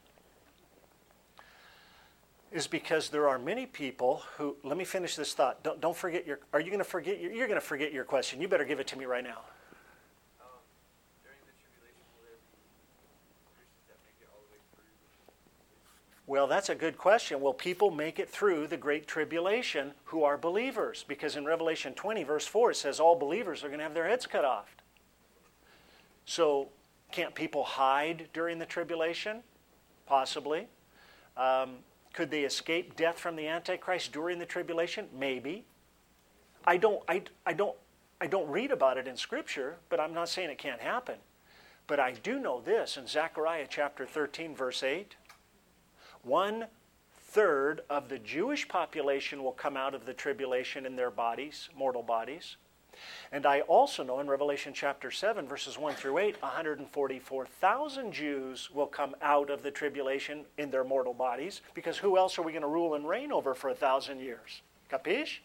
is because there are many people who, let me finish this thought. Don't, don't forget your, are you going to forget your, you're going to forget your question. You better give it to me right now. Um, during the tribulation, will there be Christians that make it all the way through? Well, that's a good question. Will people make it through the Great Tribulation who are believers? Because in Revelation twenty, verse four, it says all believers are going to have their heads cut off. So, can't people hide during the tribulation? Possibly. Um, could they escape death from the Antichrist during the tribulation? Maybe. I don't, I, I don't, I don't read about it in Scripture, but I'm not saying it can't happen. But I do know this in Zechariah chapter thirteen, verse eight. One third of the Jewish population will come out of the tribulation in their bodies, mortal bodies. And I also know in Revelation chapter seven, verses one through eight, one hundred forty-four thousand Jews will come out of the tribulation in their mortal bodies, because who else are we going to rule and reign over for a thousand years? Capiche?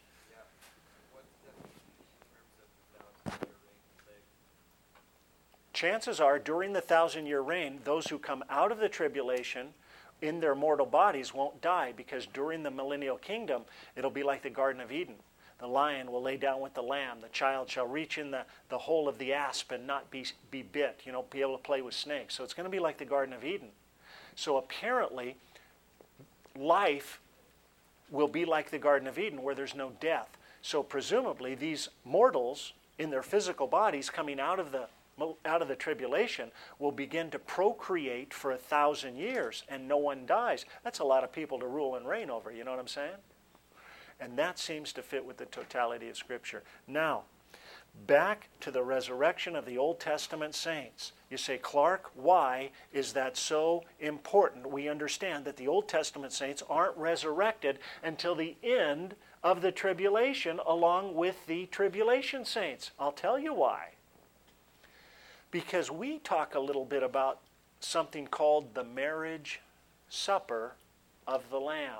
Chances are, during the thousand-year reign, those who come out of the tribulation in their mortal bodies won't die, because during the millennial kingdom, it'll be like the Garden of Eden. The lion will lay down with the lamb. The child shall reach in the, the hole of the asp and not be, be bit, you know, be able to play with snakes. So it's going to be like the Garden of Eden. So apparently, life will be like the Garden of Eden, where there's no death. So presumably, these mortals in their physical bodies coming out of the out of the tribulation will begin to procreate for a thousand years, and no one dies. That's a lot of people to rule and reign over, you know what I'm saying? And that seems to fit with the totality of Scripture. Now, back to the resurrection of the Old Testament saints. You say, Clark, why is that so important? We understand that the Old Testament saints aren't resurrected until the end of the tribulation, along with the tribulation saints. I'll tell you why. Because we talk a little bit about something called the marriage supper of the Lamb.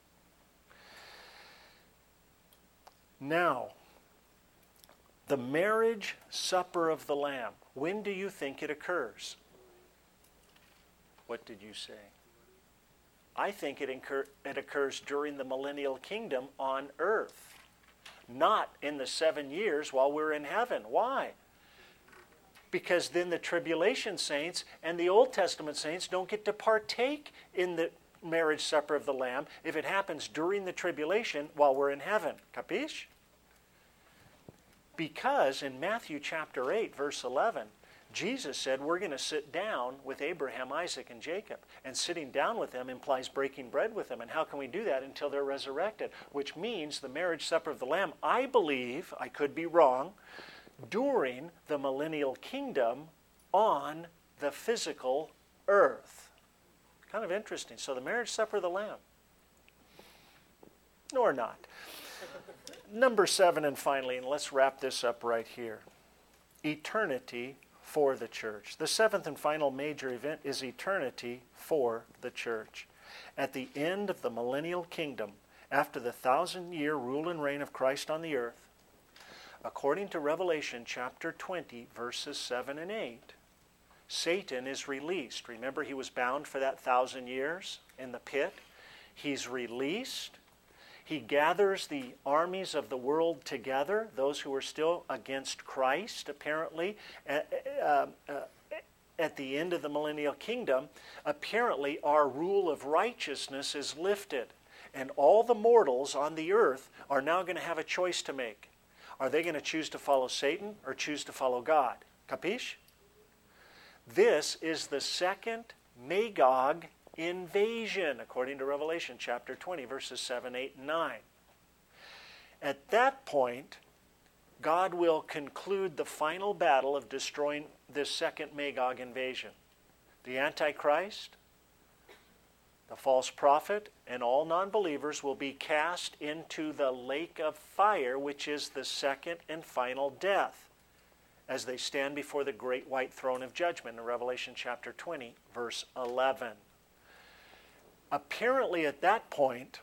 Now, the marriage supper of the Lamb, when do you think it occurs? What did you say? I think it, incur- it occurs during the millennial kingdom on earth, not in the seven years while we're in heaven. Why? Because then the tribulation saints and the Old Testament saints don't get to partake in the marriage supper of the Lamb if it happens during the tribulation while we're in heaven. Capiche? Because in Matthew chapter eight, verse eleven, Jesus said we're going to sit down with Abraham, Isaac, and Jacob. And sitting down with them implies breaking bread with them. And how can we do that until they're resurrected? Which means the marriage supper of the Lamb, I believe, I could be wrong, during the millennial kingdom on the physical earth. Kind of interesting. So the marriage supper of the Lamb. Or not. number seven, and finally, and let's wrap this up right here. Eternity for the church. The seventh and final major event is eternity for the church. At the end of the millennial kingdom, after the thousand-year rule and reign of Christ on the earth, according to Revelation chapter twenty, verses seven and eight, Satan is released. Remember, he was bound for that thousand years in the pit. He's released. He gathers the armies of the world together, those who are still against Christ, apparently, at, uh, uh, at the end of the millennial kingdom. Apparently, our rule of righteousness is lifted, and all the mortals on the earth are now going to have a choice to make. Are they going to choose to follow Satan or choose to follow God? Capiche? This is the second Magog invasion, according to Revelation chapter twenty, verses seven, eight, and nine. At that point, God will conclude the final battle of destroying this second Magog invasion. The Antichrist, the false prophet, and all non-believers will be cast into the lake of fire, which is the second and final death, as they stand before the great white throne of judgment in Revelation chapter twenty, verse eleven. Apparently at that point,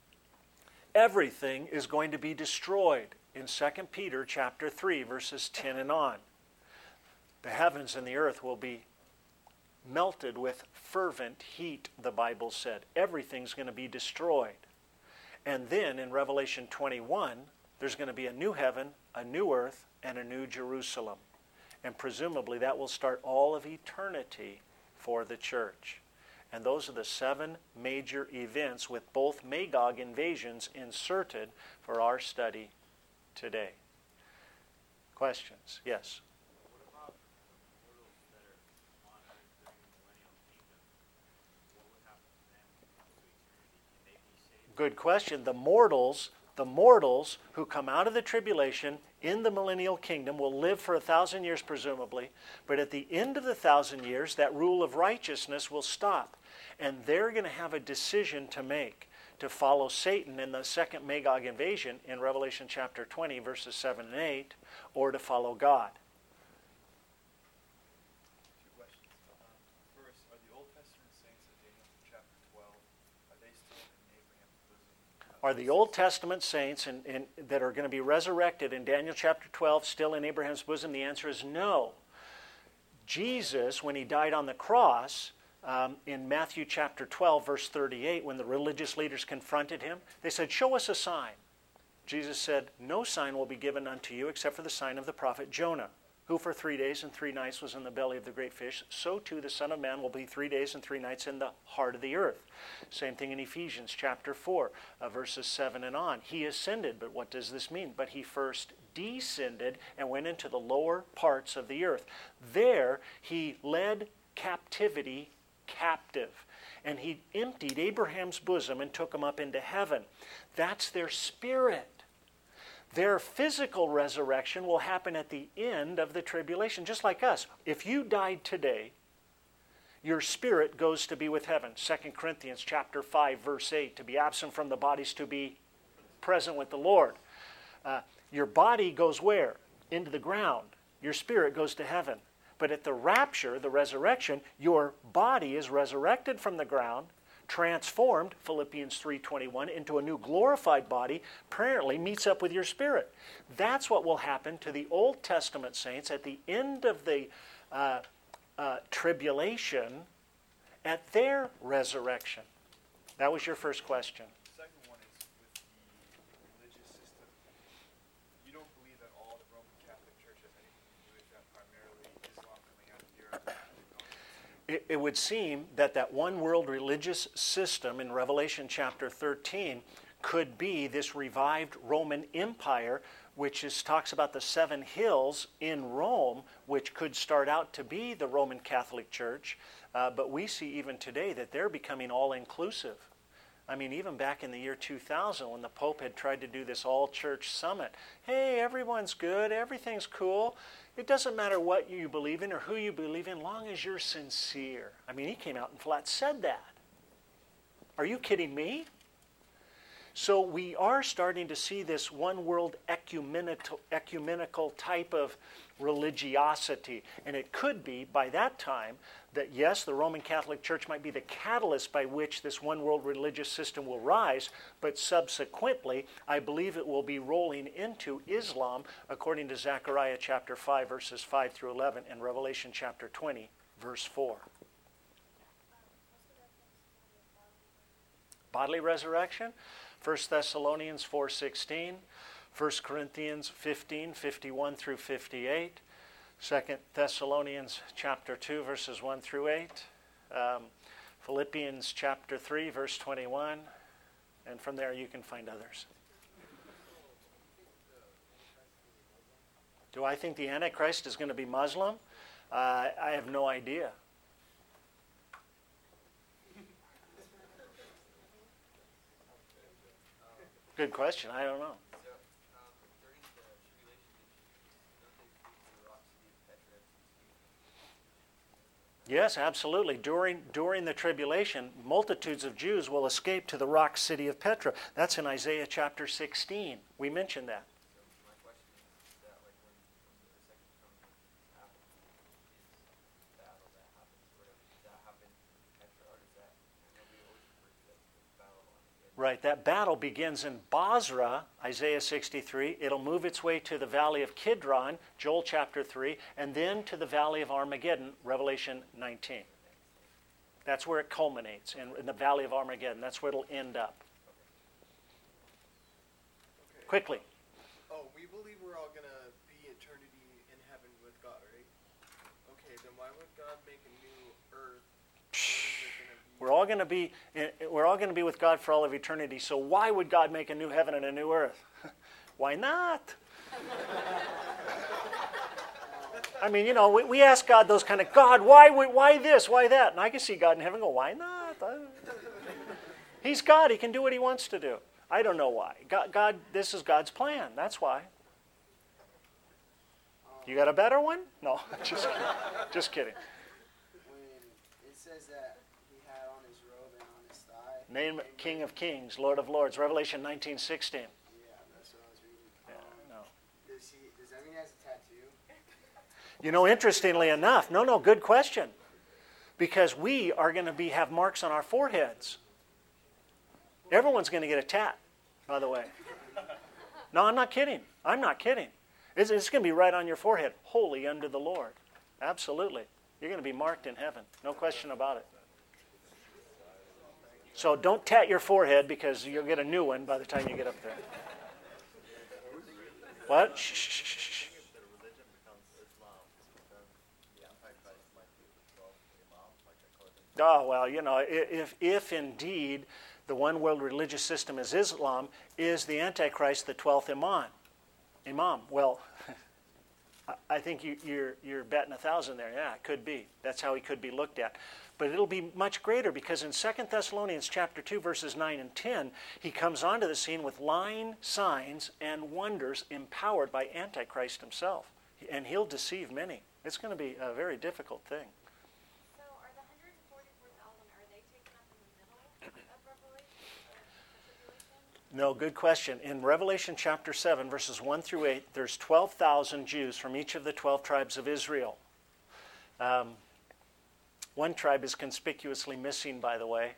everything is going to be destroyed in Second Peter chapter three, verses ten and on. The heavens and the earth will be melted with fervent heat, the Bible said. Everything's going to be destroyed. And then in Revelation twenty-one, there's going to be a new heaven, a new earth, and a new Jerusalem. And presumably that will start all of eternity for the church. And those are the seven major events with both Magog invasions inserted for our study today. Questions? Yes? What about the mortals that are on earth during the millennial kingdom? What would happen to them when it comes to eternity? Can they be saved? Good question. The mortals, the mortals who come out of the tribulation in the millennial kingdom will live for a thousand years presumably, but at the end of the thousand years, that rule of righteousness will stop. And they're going to have a decision to make, to follow Satan in the second Magog invasion in Revelation chapter twenty, verses seven and eight, or to follow God. Two questions. Um, first, are the Old Testament saints of Daniel chapter twelve, are they still in Abraham's bosom? Are the Old Testament saints in, in, that are going to be resurrected in Daniel chapter twelve still in Abraham's bosom? The answer is no. Jesus, when he died on the cross, Um, in Matthew chapter twelve, verse thirty-eight, when the religious leaders confronted him, they said, "Show us a sign." Jesus said, "No sign will be given unto you except for the sign of the prophet Jonah, who for three days and three nights was in the belly of the great fish. So too the Son of Man will be three days and three nights in the heart of the earth." Same thing in Ephesians chapter four, uh, verses seven and on. He ascended, but what does this mean? But he first descended and went into the lower parts of the earth. There he led captivity captive, and he emptied Abraham's bosom and took him up into heaven. That's their spirit. Their physical resurrection will happen at the end of the tribulation, just like us. If you died today, your spirit goes to be with heaven. Second Corinthians chapter five, verse eight, to be absent from the bodies, to be present with the Lord. Uh, your body goes where? Into the ground. Your spirit goes to heaven. But at the rapture, the resurrection, your body is resurrected from the ground, transformed, Philippians three twenty-one, into a new glorified body, apparently meets up with your spirit. That's what will happen to the Old Testament saints at the end of the uh, uh, tribulation at their resurrection. That was your first question. The second one is with the religious system. You don't believe that all the Roman Catholic Church has anything to do with that, primarily Islam coming out of Europe? It, it would seem that that one world religious system in Revelation chapter thirteen could be this revived Roman Empire, which is, talks about the seven hills in Rome, which could start out to be the Roman Catholic Church. Uh, but we see even today that they're becoming all-inclusive. I mean, even back in the year two thousand, when the Pope had tried to do this all-church summit, hey, everyone's good, everything's cool. It doesn't matter what you believe in or who you believe in, long as you're sincere. I mean, he came out and flat said that. Are you kidding me? So we are starting to see this one world ecumenical, ecumenical type of religiosity. And it could be, by that time, that yes, the Roman Catholic Church might be the catalyst by which this one world religious system will rise, but subsequently, I believe it will be rolling into Islam, according to Zechariah chapter five, verses five through eleven, and Revelation chapter twenty, verse four. Bodily resurrection, First Thessalonians four sixteen, First Corinthians fifteen, fifty-one through fifty-eight, Second Thessalonians chapter two, verses one through eight, um, Philippians chapter three, verse twenty-one, and from there you can find others. Do I think the Antichrist is going to be Muslim? Uh, I have no idea. Good question. I don't know. So, um, during the tribulation, don't they flee to the rock city of Petra and escape? Yes, absolutely. During during the tribulation, multitudes of Jews will escape to the rock city of Petra. That's in Isaiah chapter sixteen. We mentioned that. So, my question is that, like, when, when the second coming happens, is battle that happens, or whatever, does that happen in Petra, or does that, nobody always refers to that as the battle on Armageddon? Right, that battle begins in Basra, Isaiah sixty-three. It'll move its way to the valley of Kidron, Joel chapter three, and then to the valley of Armageddon, Revelation nineteen. That's where it culminates, in, in the valley of Armageddon. That's where it'll end up. Okay. Quickly. Oh, we believe we're all going to be eternity in heaven with God, right? Okay, then why would God make a new earth? What is it gonna be? We're all going to be we're all going to be with God for all of eternity. So why would God make a new heaven and a new earth? Why not? I mean, you know, we, we ask God those kind of, God, why why this, why that? And I can see God in heaven go, why not? He's God. He can do what he wants to do. I don't know why. God, God, this is God's plan. That's why. You got a better one? No, just kidding. Just kidding. When it says that he had on his robe and on his thigh. Name King of Kings, Lord of Lords, Revelation nineteen sixteen. Yeah, that's what I was reading. Yeah, Um, no. Does he? Does that mean he has a tattoo? You know, interestingly enough, no, no, good question. Because we are going to be have marks on our foreheads. Everyone's going to get a tat, by the way. No, I'm not kidding. I'm not kidding. It's, it's going to be right on your forehead. Holy unto the Lord. Absolutely. You're going to be marked in heaven. No question about it. So don't tat your forehead because you'll get a new one by the time you get up there. What? Shh, shh, shh, shh. That a religion becomes Islam, then the Antichrist might be the twelfth Imam, like I call it. Oh, well, you know, if, if indeed the one world religious system is Islam, is the Antichrist the twelfth Imam? Imam. Well, I think you, you're, you're betting a thousand there. Yeah, it could be. That's how he could be looked at. But it'll be much greater because in Second Thessalonians chapter two, verses nine and ten, he comes onto the scene with lying signs and wonders empowered by Antichrist himself. And he'll deceive many. It's going to be a very difficult thing. So are the one hundred forty-four thousand, are they taken up in the middle of Revelation, or the tribulation? No, good question. In Revelation chapter seven, verses one through eight, there's twelve thousand Jews from each of the twelve tribes of Israel. Um, one tribe is conspicuously missing, by the way.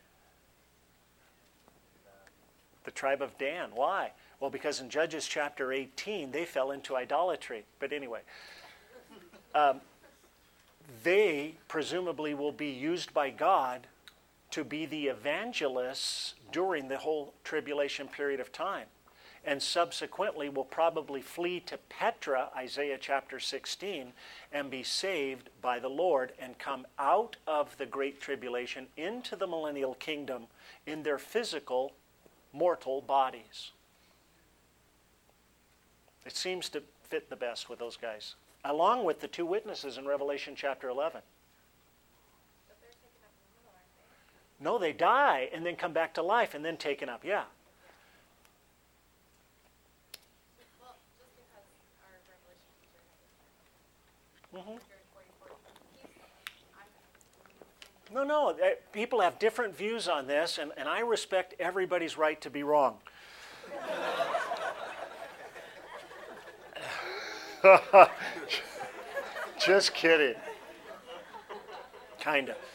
The tribe of Dan. Why? Well, because in Judges chapter eighteen, they fell into idolatry. But anyway, um, they presumably will be used by God to be the evangelists during the whole tribulation period of time. And subsequently will probably flee to Petra, Isaiah chapter sixteen, and be saved by the Lord and come out of the great tribulation into the millennial kingdom in their physical, mortal bodies. It seems to fit the best with those guys, along with the two witnesses in Revelation chapter eleven. But they're taken up in the middle, aren't they? No, they die and then come back to life and then taken up. Yeah. Well, just because our Revelation teacher had this Mm-hmm. one hundred forty-four, he's, I'm, No, no. eh, People have different views on this, and, and I respect everybody's right to be wrong. Just kidding. Kind of.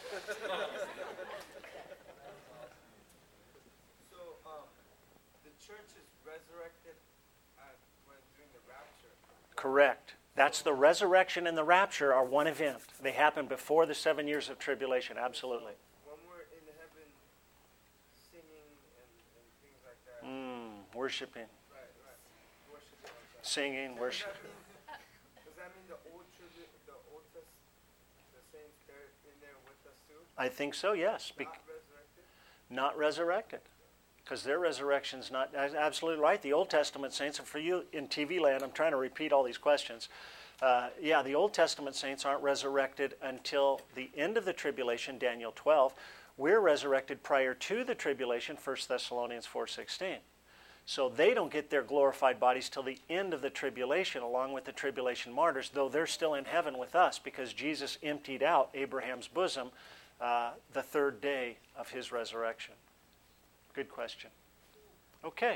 So, um, the church is resurrected at, when during the rapture. Correct. That's the resurrection and the rapture are one event. They happen before the seven years of tribulation. Absolutely. When we're in heaven singing and, and things like that. Mm, worshiping, Right, right. Worshiping like that. singing, worship. Does that mean, does that mean the old tribu, the old test, the saints, they're in there with us too? I think so, yes. Be- Not resurrected? not resurrected. Because their resurrection's not absolutely right. The Old Testament saints, and for you in T V land, I'm trying to repeat all these questions. Uh, yeah, the Old Testament saints aren't resurrected until the end of the tribulation, Daniel twelve. We're resurrected prior to the tribulation, First Thessalonians four sixteen. So they don't get their glorified bodies till the end of the tribulation, along with the tribulation martyrs, though they're still in heaven with us because Jesus emptied out Abraham's bosom uh, the third day of his resurrection. Good question. Okay.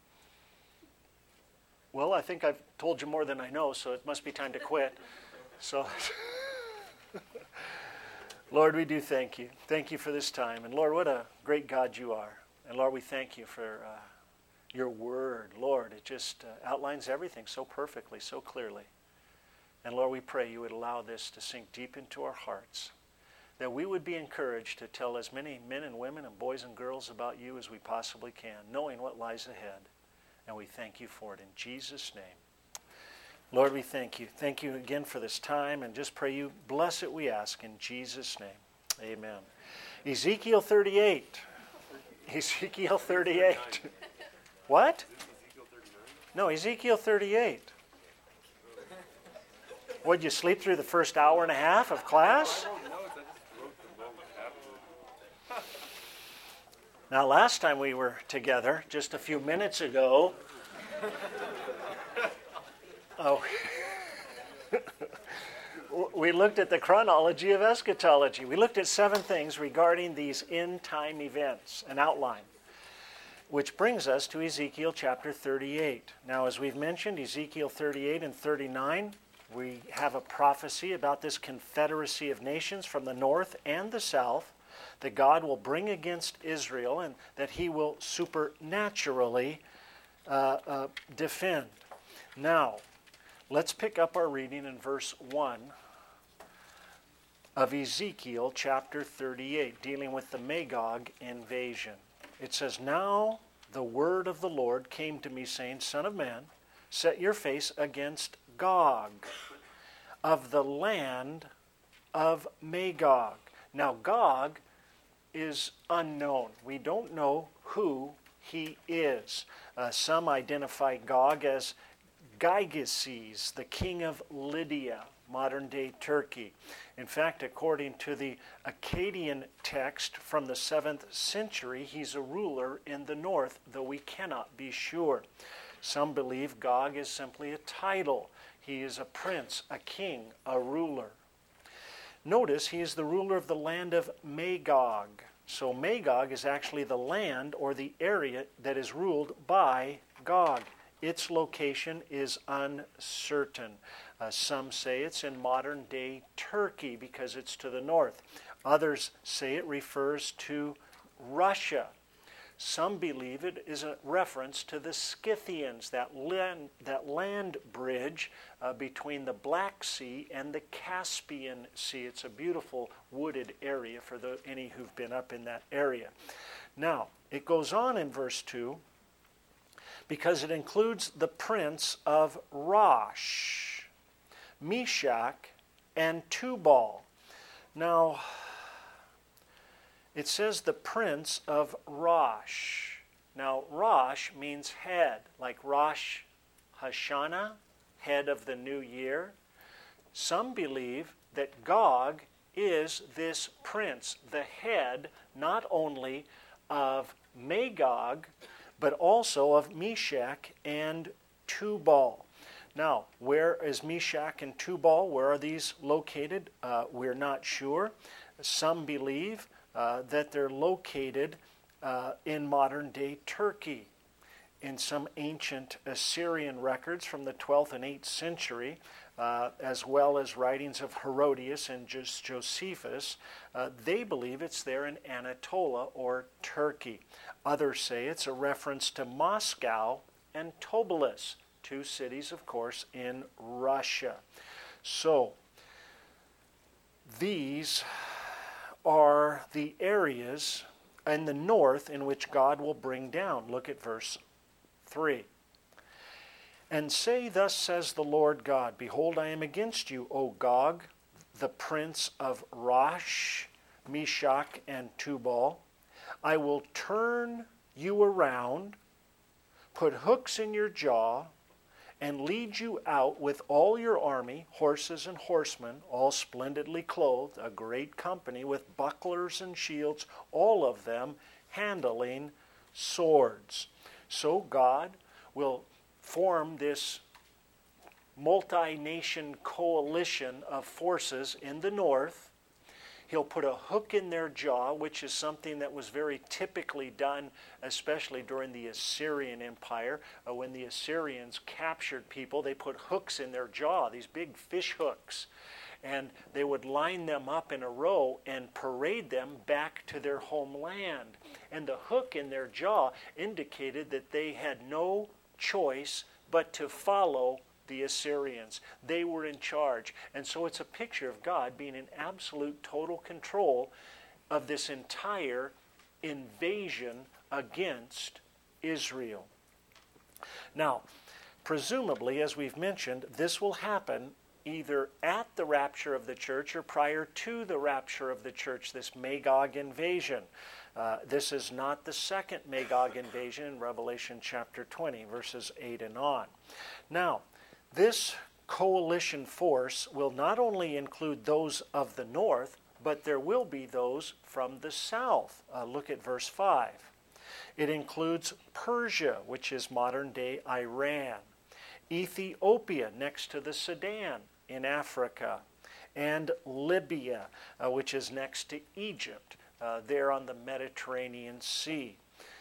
Well, I think I've told you more than I know, so it must be time to quit. So, Lord, we do thank you. Thank you for this time. And Lord, what a great God you are. And Lord, we thank you for uh, your word. Lord, it just uh, outlines everything so perfectly, so clearly. And Lord, we pray you would allow this to sink deep into our hearts, that we would be encouraged to tell as many men and women and boys and girls about you as we possibly can, knowing what lies ahead. And we thank you for it in Jesus' name. Lord, we thank you. Thank you again for this time, and just pray you bless it, we ask, in Jesus' name. Amen. Ezekiel thirty-eight. Ezekiel thirty-eight. What? No, Ezekiel thirty-eight. Would you sleep through the first hour and a half of class? Now, last time we were together, just a few minutes ago, oh, we looked at the chronology of eschatology. We looked at seven things regarding these end-time events, an outline, which brings us to Ezekiel chapter thirty-eight. Now, as we've mentioned, Ezekiel thirty-eight and thirty-nine, we have a prophecy about this confederacy of nations from the north and the south that God will bring against Israel and that he will supernaturally uh, uh, defend. Now, let's pick up our reading in verse one of Ezekiel chapter thirty-eight, dealing with the Magog invasion. It says, "Now the word of the Lord came to me, saying, Son of man, set your face against Gog of the land of Magog." Now, Gog is unknown. We don't know who he is. Uh, some identify Gog as Gygases, the king of Lydia, modern-day Turkey. In fact, according to the Akkadian text from the seventh century, he's a ruler in the north, though we cannot be sure. Some believe Gog is simply a title. He is a prince, a king, a ruler. Notice he is the ruler of the land of Magog. So Magog is actually the land or the area that is ruled by Gog. Its location is uncertain. Uh, some say it's in modern-day Turkey because it's to the north. Others say it refers to Russia. Some believe it is a reference to the Scythians, that land, that land bridge uh, between the Black Sea and the Caspian Sea. It's a beautiful wooded area for the, any who've been up in that area. Now, it goes on in verse two, because it includes the prince of Rosh, Meshach, and Tubal. Now, it says the prince of Rosh. Now, Rosh means head, like Rosh Hashanah, head of the new year. Some believe that Gog is this prince, the head not only of Magog, but also of Meshach and Tubal. Now, where is Meshach and Tubal? Where are these located? Uh, we're not sure. Some believe Uh, that they're located uh, in modern-day Turkey. in some ancient Assyrian records from the twelfth and eighth century, uh, as well as writings of Herodias and Jos- Josephus, uh, they believe it's there in Anatolia or Turkey. Others say it's a reference to Moscow and Tobolsk, two cities, of course, in Russia. So, these are the areas in the north in which God will bring down. Look at verse three. And say, thus says the Lord God, behold, I am against you, O Gog, the prince of Rosh, Meshach, and Tubal. I will turn you around, put hooks in your jaw, and lead you out with all your army, horses and horsemen, all splendidly clothed, a great company with bucklers and shields, all of them handling swords. So God will form this multi-nation coalition of forces in the north. He'll put a hook in their jaw, which is something that was very typically done, especially during the Assyrian Empire. Uh, when the Assyrians captured people, they put hooks in their jaw, these big fish hooks. And they would line them up in a row and parade them back to their homeland. And the hook in their jaw indicated that they had no choice but to follow the Assyrians. They were in charge. And so it's a picture of God being in absolute total control of this entire invasion against Israel. Now, presumably, as we've mentioned, this will happen either at the rapture of the church or prior to the rapture of the church, this Magog invasion. Uh, this is not the second Magog invasion in Revelation chapter twenty, verses eight and on. Now, this coalition force will not only include those of the north, but there will be those from the south. Uh, look at verse five. It includes Persia, which is modern-day Iran, Ethiopia next to the Sudan in Africa, and Libya, uh, which is next to Egypt, uh, there on the Mediterranean Sea,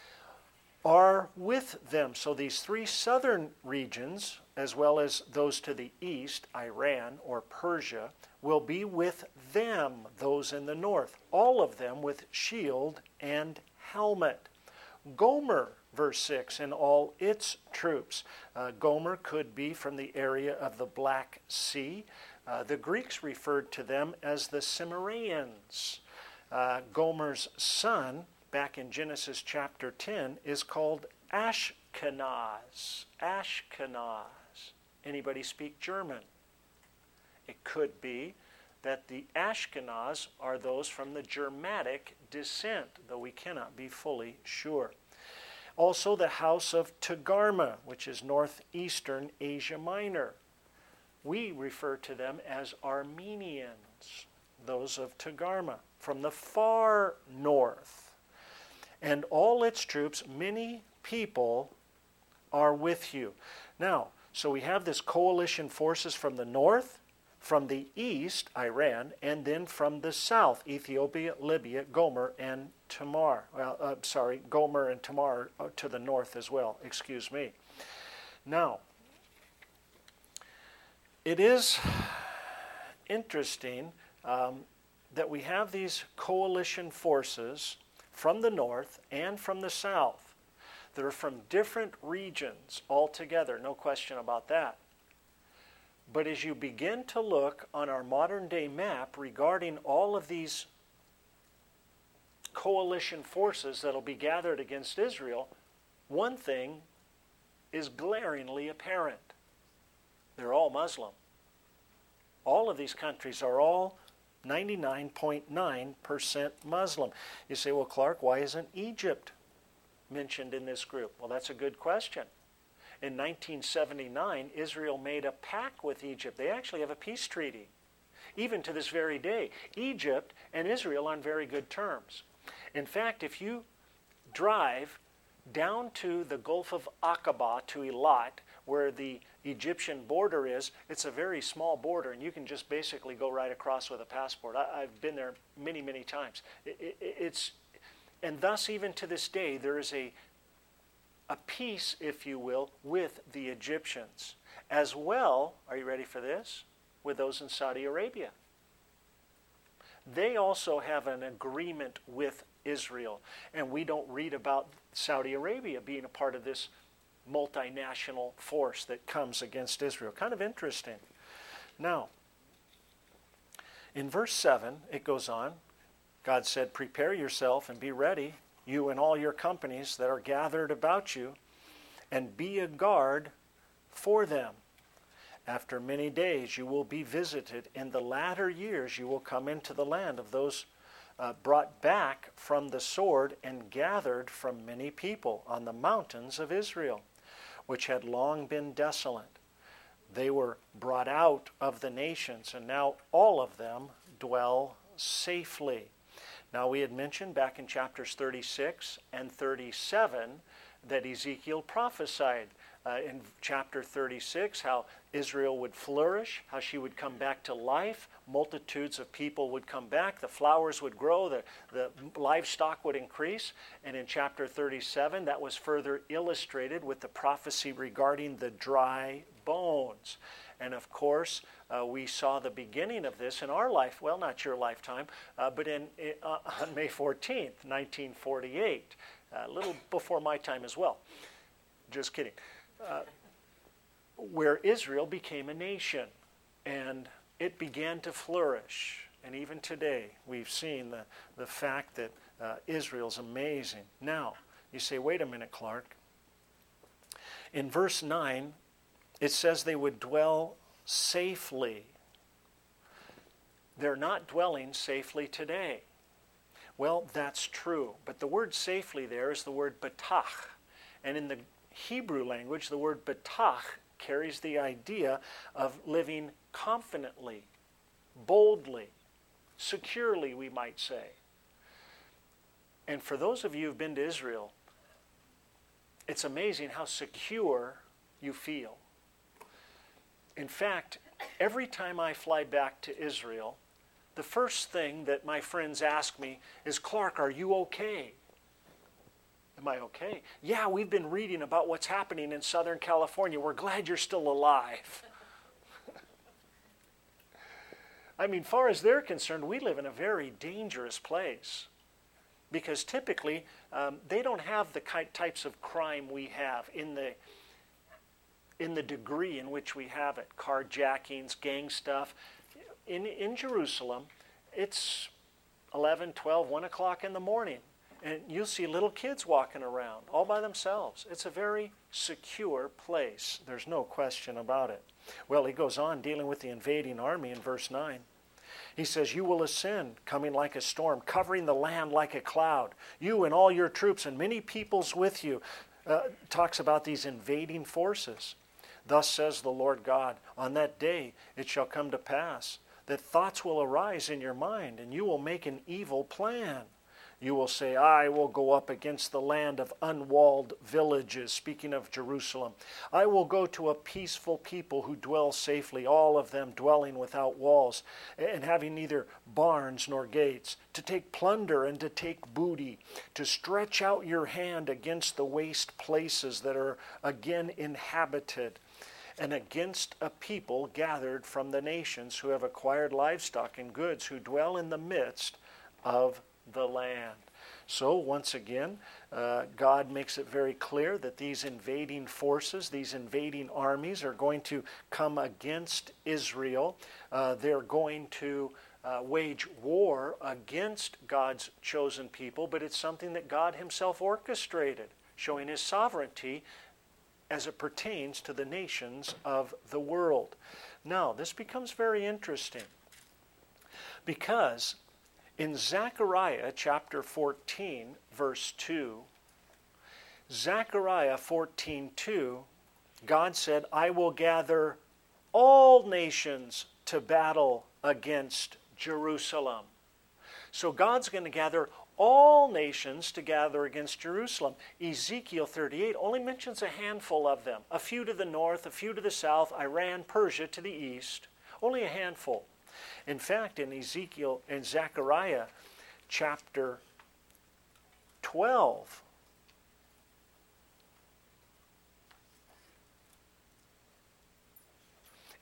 are with them. So these three southern regions, as well as those to the east, Iran or Persia, will be with them, those in the north, all of them with shield and helmet. Gomer, verse six, and all its troops. Uh, Gomer could be from the area of the Black Sea. Uh, the Greeks referred to them as the Cimmerians. Uh, Gomer's son, back in Genesis chapter ten, is called Ashkenaz. Ashkenaz. Anybody speak German? It could be that the Ashkenaz are those from the Germanic descent, though we cannot be fully sure. Also the house of Togarmah, which is northeastern Asia Minor. We refer to them as Armenians, those of Togarmah, from the far north. And all its troops, many people, are with you. Now, so we have this coalition forces from the north, from the east, Iran, and then from the south, Ethiopia, Libya, Gomer, and Tamar. Well, uh, sorry, Gomer and Tamar uh, to the north as well, excuse me. Now, it is interesting um, that we have these coalition forces from the north and from the south that are from different regions altogether, no question about that. But as you begin to look on our modern day map regarding all of these coalition forces that will be gathered against Israel, one thing is glaringly apparent. They're all Muslim. All of these countries are all ninety-nine point nine percent Muslim. You say, well, Clark, why isn't Egypt mentioned in this group? Well, that's a good question. In nineteen seventy-nine, Israel made a pact with Egypt. They actually have a peace treaty. Even to this very day, Egypt and Israel are on very good terms. In fact, if you drive down to the Gulf of Aqaba, to Eilat, where the Egyptian border is, it's a very small border, and you can just basically go right across with a passport. I, I've been there many, many times. It, it, it's, and thus, even to this day, there is a a peace, if you will, with the Egyptians. As well, are you ready for this? With those in Saudi Arabia. They also have an agreement with Israel. And we don't read about Saudi Arabia being a part of this multinational force that comes against Israel. Kind of interesting. Now, in verse seven, it goes on. God said, prepare yourself and be ready, you and all your companies that are gathered about you, and be a guard for them. After many days you will be visited. In the latter years you will come into the land of those uh, brought back from the sword and gathered from many people on the mountains of Israel, which had long been desolate. They were brought out of the nations, and now all of them dwell safely. Now we had mentioned back in chapters thirty-six and thirty-seven that Ezekiel prophesied uh, in chapter thirty-six how Israel would flourish, how she would come back to life, multitudes of people would come back, the flowers would grow, the, the livestock would increase. And in chapter thirty-seven, that was further illustrated with the prophecy regarding the dry bones. And of course, uh, we saw the beginning of this in our life, well, not your lifetime, uh, but in, uh, on May fourteenth, nineteen forty-eight, a little before my time as well. Just kidding. Uh, where Israel became a nation, and it began to flourish. And even today, we've seen the, the fact that uh, Israel's amazing. Now, you say, wait a minute, Clark. In verse nine, it says they would dwell safely. They're not dwelling safely today. Well, that's true. But the word safely there is the word batach. And in the Hebrew language, the word batach carries the idea of living confidently, boldly, securely, we might say. And for those of you who've been to Israel, it's amazing how secure you feel. In fact, every time I fly back to Israel, the first thing that my friends ask me is, Clark, are you okay? Am I okay? Yeah, we've been reading about what's happening in Southern California. We're glad you're still alive. I mean, far as they're concerned, we live in a very dangerous place. Because typically, um, they don't have the types of crime we have in the in the degree in which we have it. Carjackings, gang stuff. In, in Jerusalem, it's eleven, twelve, one o'clock in the morning. And you'll see little kids walking around all by themselves. It's a very secure place. There's no question about it. Well, he goes on dealing with the invading army in verse nine. He says, you will ascend, coming like a storm, covering the land like a cloud. You and all your troops and many peoples with you. Uh, talks about these invading forces. Thus says the Lord God, on that day it shall come to pass that thoughts will arise in your mind, and you will make an evil plan. You will say, I will go up against the land of unwalled villages, speaking of Jerusalem. I will go to a peaceful people who dwell safely, all of them dwelling without walls, and having neither barns nor gates, to take plunder and to take booty, to stretch out your hand against the waste places that are again inhabited, and against a people gathered from the nations who have acquired livestock and goods, who dwell in the midst of the land. So once again, uh, God makes it very clear that these invading forces, these invading armies are going to come against Israel. Uh, they're going to uh, wage war against God's chosen people, but it's something that God himself orchestrated, showing his sovereignty as it pertains to the nations of the world. Now, this becomes very interesting because in Zechariah chapter fourteen, verse two, Zechariah fourteen two, God said, I will gather all nations to battle against Jerusalem. So God's going to gather all nations to gather against Jerusalem. Ezekiel thirty-eight only mentions a handful of them. A few to the north, a few to the south, Iran, Persia to the east. Only a handful. In fact, in Ezekiel, in Zechariah chapter twelve,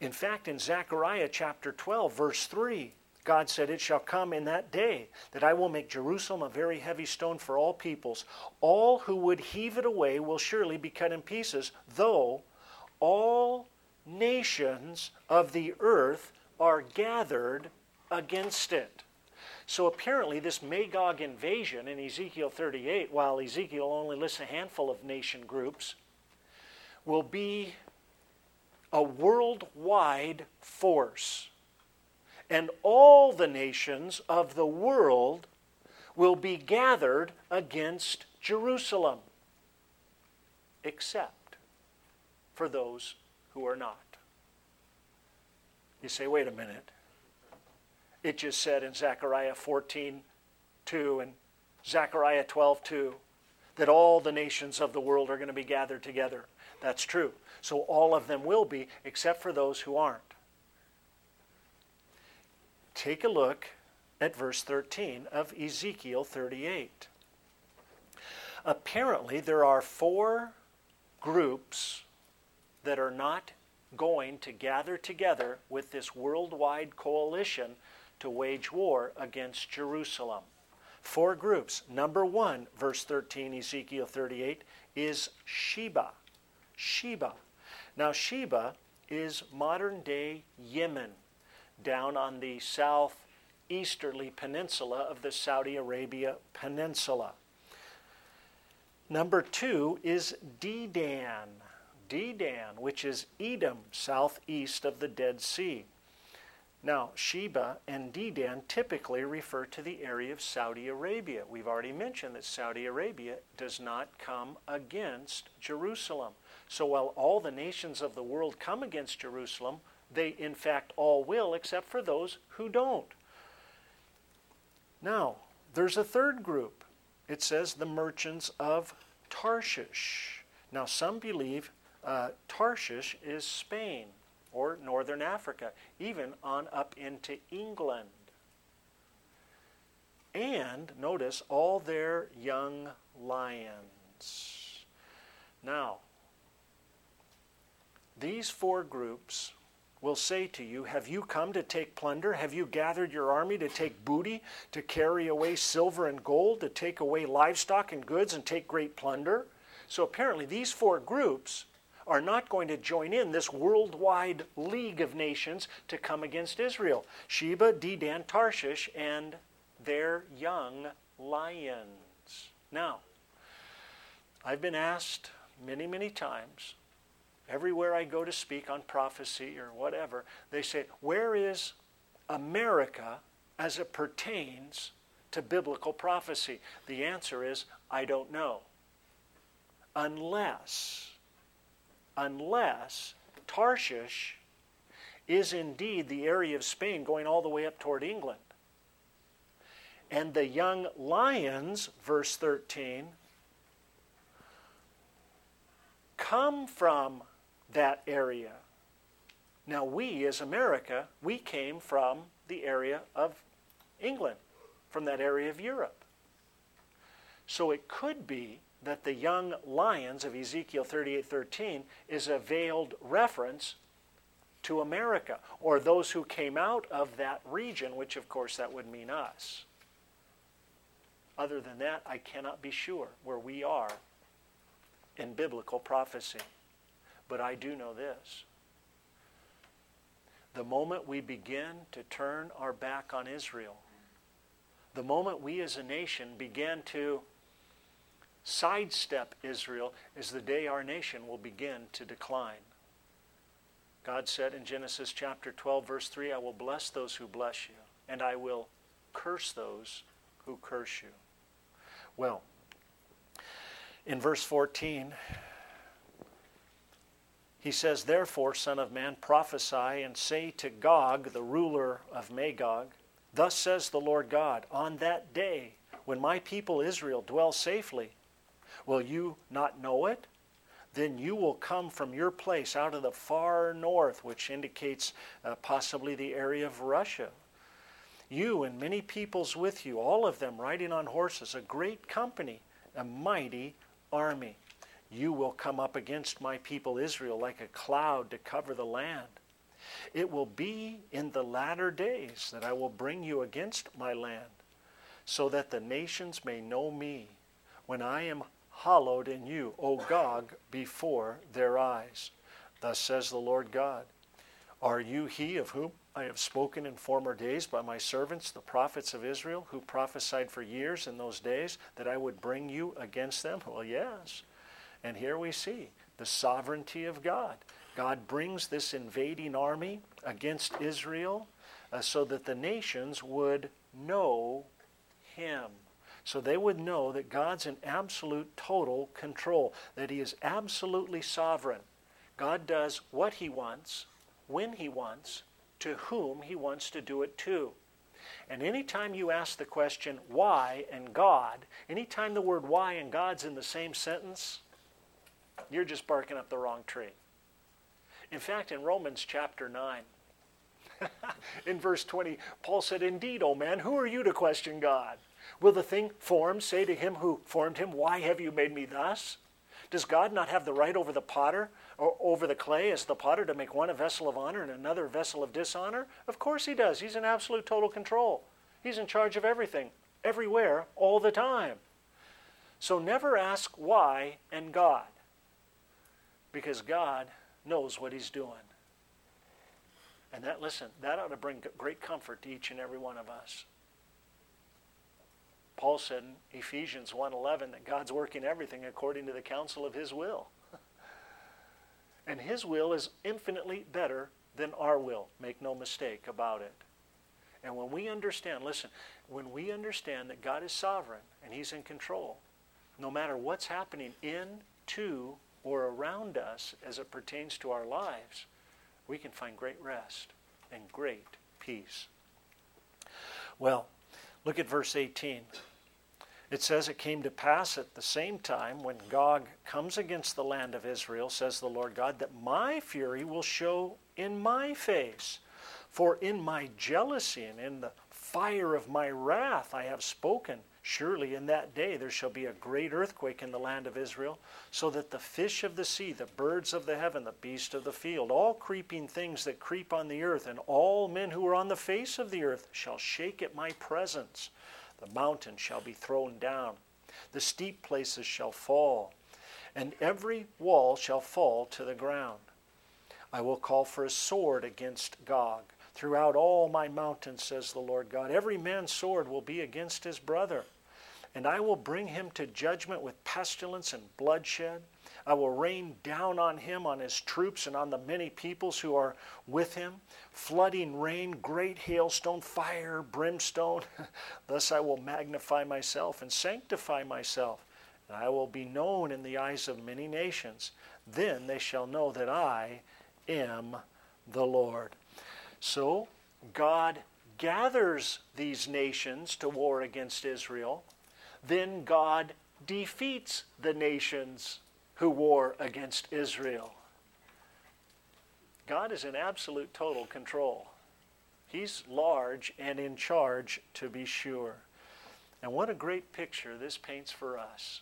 In fact, in Zechariah chapter twelve, verse three, God said, "It shall come in that day that I will make Jerusalem a very heavy stone for all peoples. All who would heave it away will surely be cut in pieces, though all nations of the earth are gathered against it." So apparently this Magog invasion in Ezekiel thirty-eight, while Ezekiel only lists a handful of nation groups, will be a worldwide force. And all the nations of the world will be gathered against Jerusalem, except for those who are not. You say, wait a minute. It just said in Zechariah fourteen two and Zechariah twelve two that all the nations of the world are going to be gathered together. That's true. So all of them will be, except for those who aren't. Take a look at verse thirteen of Ezekiel thirty-eight. Apparently, there are four groups that are not going to gather together with this worldwide coalition to wage war against Jerusalem. Four groups. Number one, verse thirteen, Ezekiel thirty-eight, is Sheba. Sheba. Now, Sheba is modern-day Yemen, down on the southeasterly peninsula of the Saudi Arabia Peninsula. Number two is Dedan. Dedan, which is Edom, southeast of the Dead Sea. Now, Sheba and Dedan typically refer to the area of Saudi Arabia. We've already mentioned that Saudi Arabia does not come against Jerusalem. So while all the nations of the world come against Jerusalem, they in fact all will, except for those who don't. Now, there's a third group. It says the merchants of Tarshish. Now, some believe uh, Tarshish is Spain or northern Africa, even on up into England. And notice all their young lions. Now, these four groups will say to you, have you come to take plunder? Have you gathered your army to take booty, to carry away silver and gold, to take away livestock and goods and take great plunder? So apparently these four groups are not going to join in this worldwide league of nations to come against Israel. Sheba, Dedan, Tarshish, and their young lions. Now, I've been asked many, many times, everywhere I go to speak on prophecy or whatever, they say, where is America as it pertains to biblical prophecy? The answer is, I don't know. Unless, unless Tarshish is indeed the area of Spain going all the way up toward England. And the young lions, verse thirteen, come from that area. Now we, as America, we came from the area of England, from that area of Europe. So it could be that the young lions of Ezekiel thirty-eight thirteen is a veiled reference to America, or those who came out of that region, which of course that would mean us. Other than that, I cannot be sure where we are in biblical prophecy. But I do know this. The moment we begin to turn our back on Israel, the moment we as a nation begin to sidestep Israel, is the day our nation will begin to decline. God said in Genesis chapter twelve, verse three, I will bless those who bless you, and I will curse those who curse you. Well, in verse fourteen, he says, therefore, Son of Man, prophesy and say to Gog, the ruler of Magog, thus says the Lord God, on that day when my people Israel dwell safely, will you not know it? Then you will come from your place out of the far north, which indicates uh, possibly the area of Russia. You and many peoples with you, all of them riding on horses, a great company, a mighty army. You will come up against my people Israel like a cloud to cover the land. It will be in the latter days that I will bring you against my land, so that the nations may know me, when I am hallowed in you, O Gog, before their eyes. Thus says the Lord God, are you he of whom I have spoken in former days by my servants, the prophets of Israel, who prophesied for years in those days that I would bring you against them? Well, yes. And here we see the sovereignty of God. God brings this invading army against Israel uh, so that the nations would know him. So they would know that God's in absolute total control, that he is absolutely sovereign. God does what he wants, when he wants, to whom he wants to do it to. And anytime you ask the question, why and God, anytime the word why and God's in the same sentence, you're just barking up the wrong tree. In fact, in Romans chapter nine, in verse twenty, Paul said, indeed, O man, who are you to question God? Will the thing formed say to him who formed him, why have you made me thus? Does God not have the right over the potter, or over the clay as the potter, to make one a vessel of honor and another a vessel of dishonor? Of course he does. He's in absolute total control. He's in charge of everything, everywhere, all the time. So never ask why and God, because God knows what he's doing. And that, listen, that ought to bring great comfort to each and every one of us. Paul said in Ephesians one eleven that God's working everything according to the counsel of his will. And his will is infinitely better than our will. Make no mistake about it. And when we understand, listen, when we understand that God is sovereign and he's in control, no matter what's happening in, to, or around us as it pertains to our lives, we can find great rest and great peace. Well, look at verse eighteen. It says, it came to pass at the same time when Gog comes against the land of Israel, says the Lord God, that my fury will show in my face. For in my jealousy and in the fire of my wrath I have spoken. Surely in that day there shall be a great earthquake in the land of Israel, so that the fish of the sea, the birds of the heaven, the beasts of the field, all creeping things that creep on the earth, and all men who are on the face of the earth shall shake at my presence. The mountains shall be thrown down, the steep places shall fall, and every wall shall fall to the ground. I will call for a sword against Gog. Throughout all my mountains, says the Lord God, every man's sword will be against his brother. And I will bring him to judgment with pestilence and bloodshed. I will rain down on him, on his troops, and on the many peoples who are with him, flooding rain, great hailstone, fire, brimstone. Thus I will magnify myself and sanctify myself, and I will be known in the eyes of many nations. Then they shall know that I am the Lord. So God gathers these nations to war against Israel. Then God defeats the nations who war against Israel. God is in absolute total control. He's large and in charge, to be sure. And what a great picture this paints for us.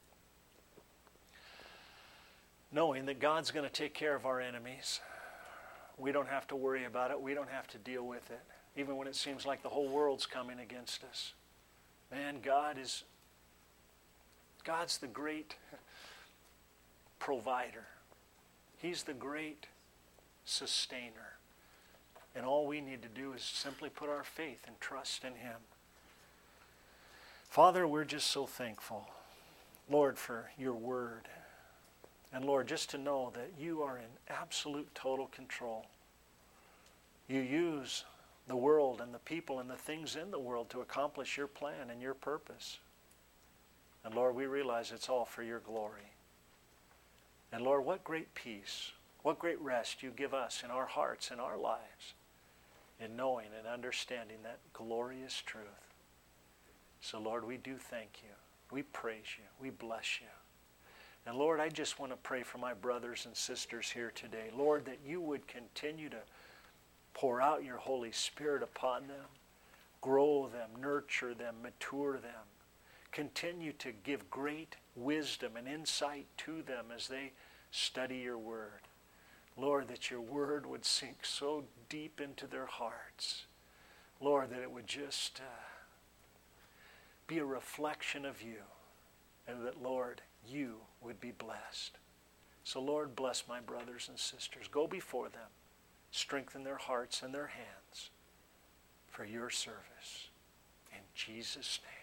Knowing that God's going to take care of our enemies. We don't have to worry about it. We don't have to deal with it. Even when it seems like the whole world's coming against us. Man, God is, God's the great provider. He's the great sustainer. And all we need to do is simply put our faith and trust in him. Father, we're just so thankful, Lord, for your word. And Lord, just to know that you are in absolute total control. You use the world and the people and the things in the world to accomplish your plan and your purpose. And Lord, we realize it's all for your glory. And Lord, what great peace, what great rest you give us in our hearts and our lives in knowing and understanding that glorious truth. So Lord, we do thank you. We praise you. We bless you. And Lord, I just want to pray for my brothers and sisters here today. Lord, that you would continue to pour out your Holy Spirit upon them, grow them, nurture them, mature them. Continue to give great wisdom and insight to them as they study your word. Lord, that your word would sink so deep into their hearts. Lord, that it would just uh, be a reflection of you. And that, Lord, you would be blessed. So, Lord, bless my brothers and sisters. Go before them. Strengthen their hearts and their hands for your service. In Jesus' name.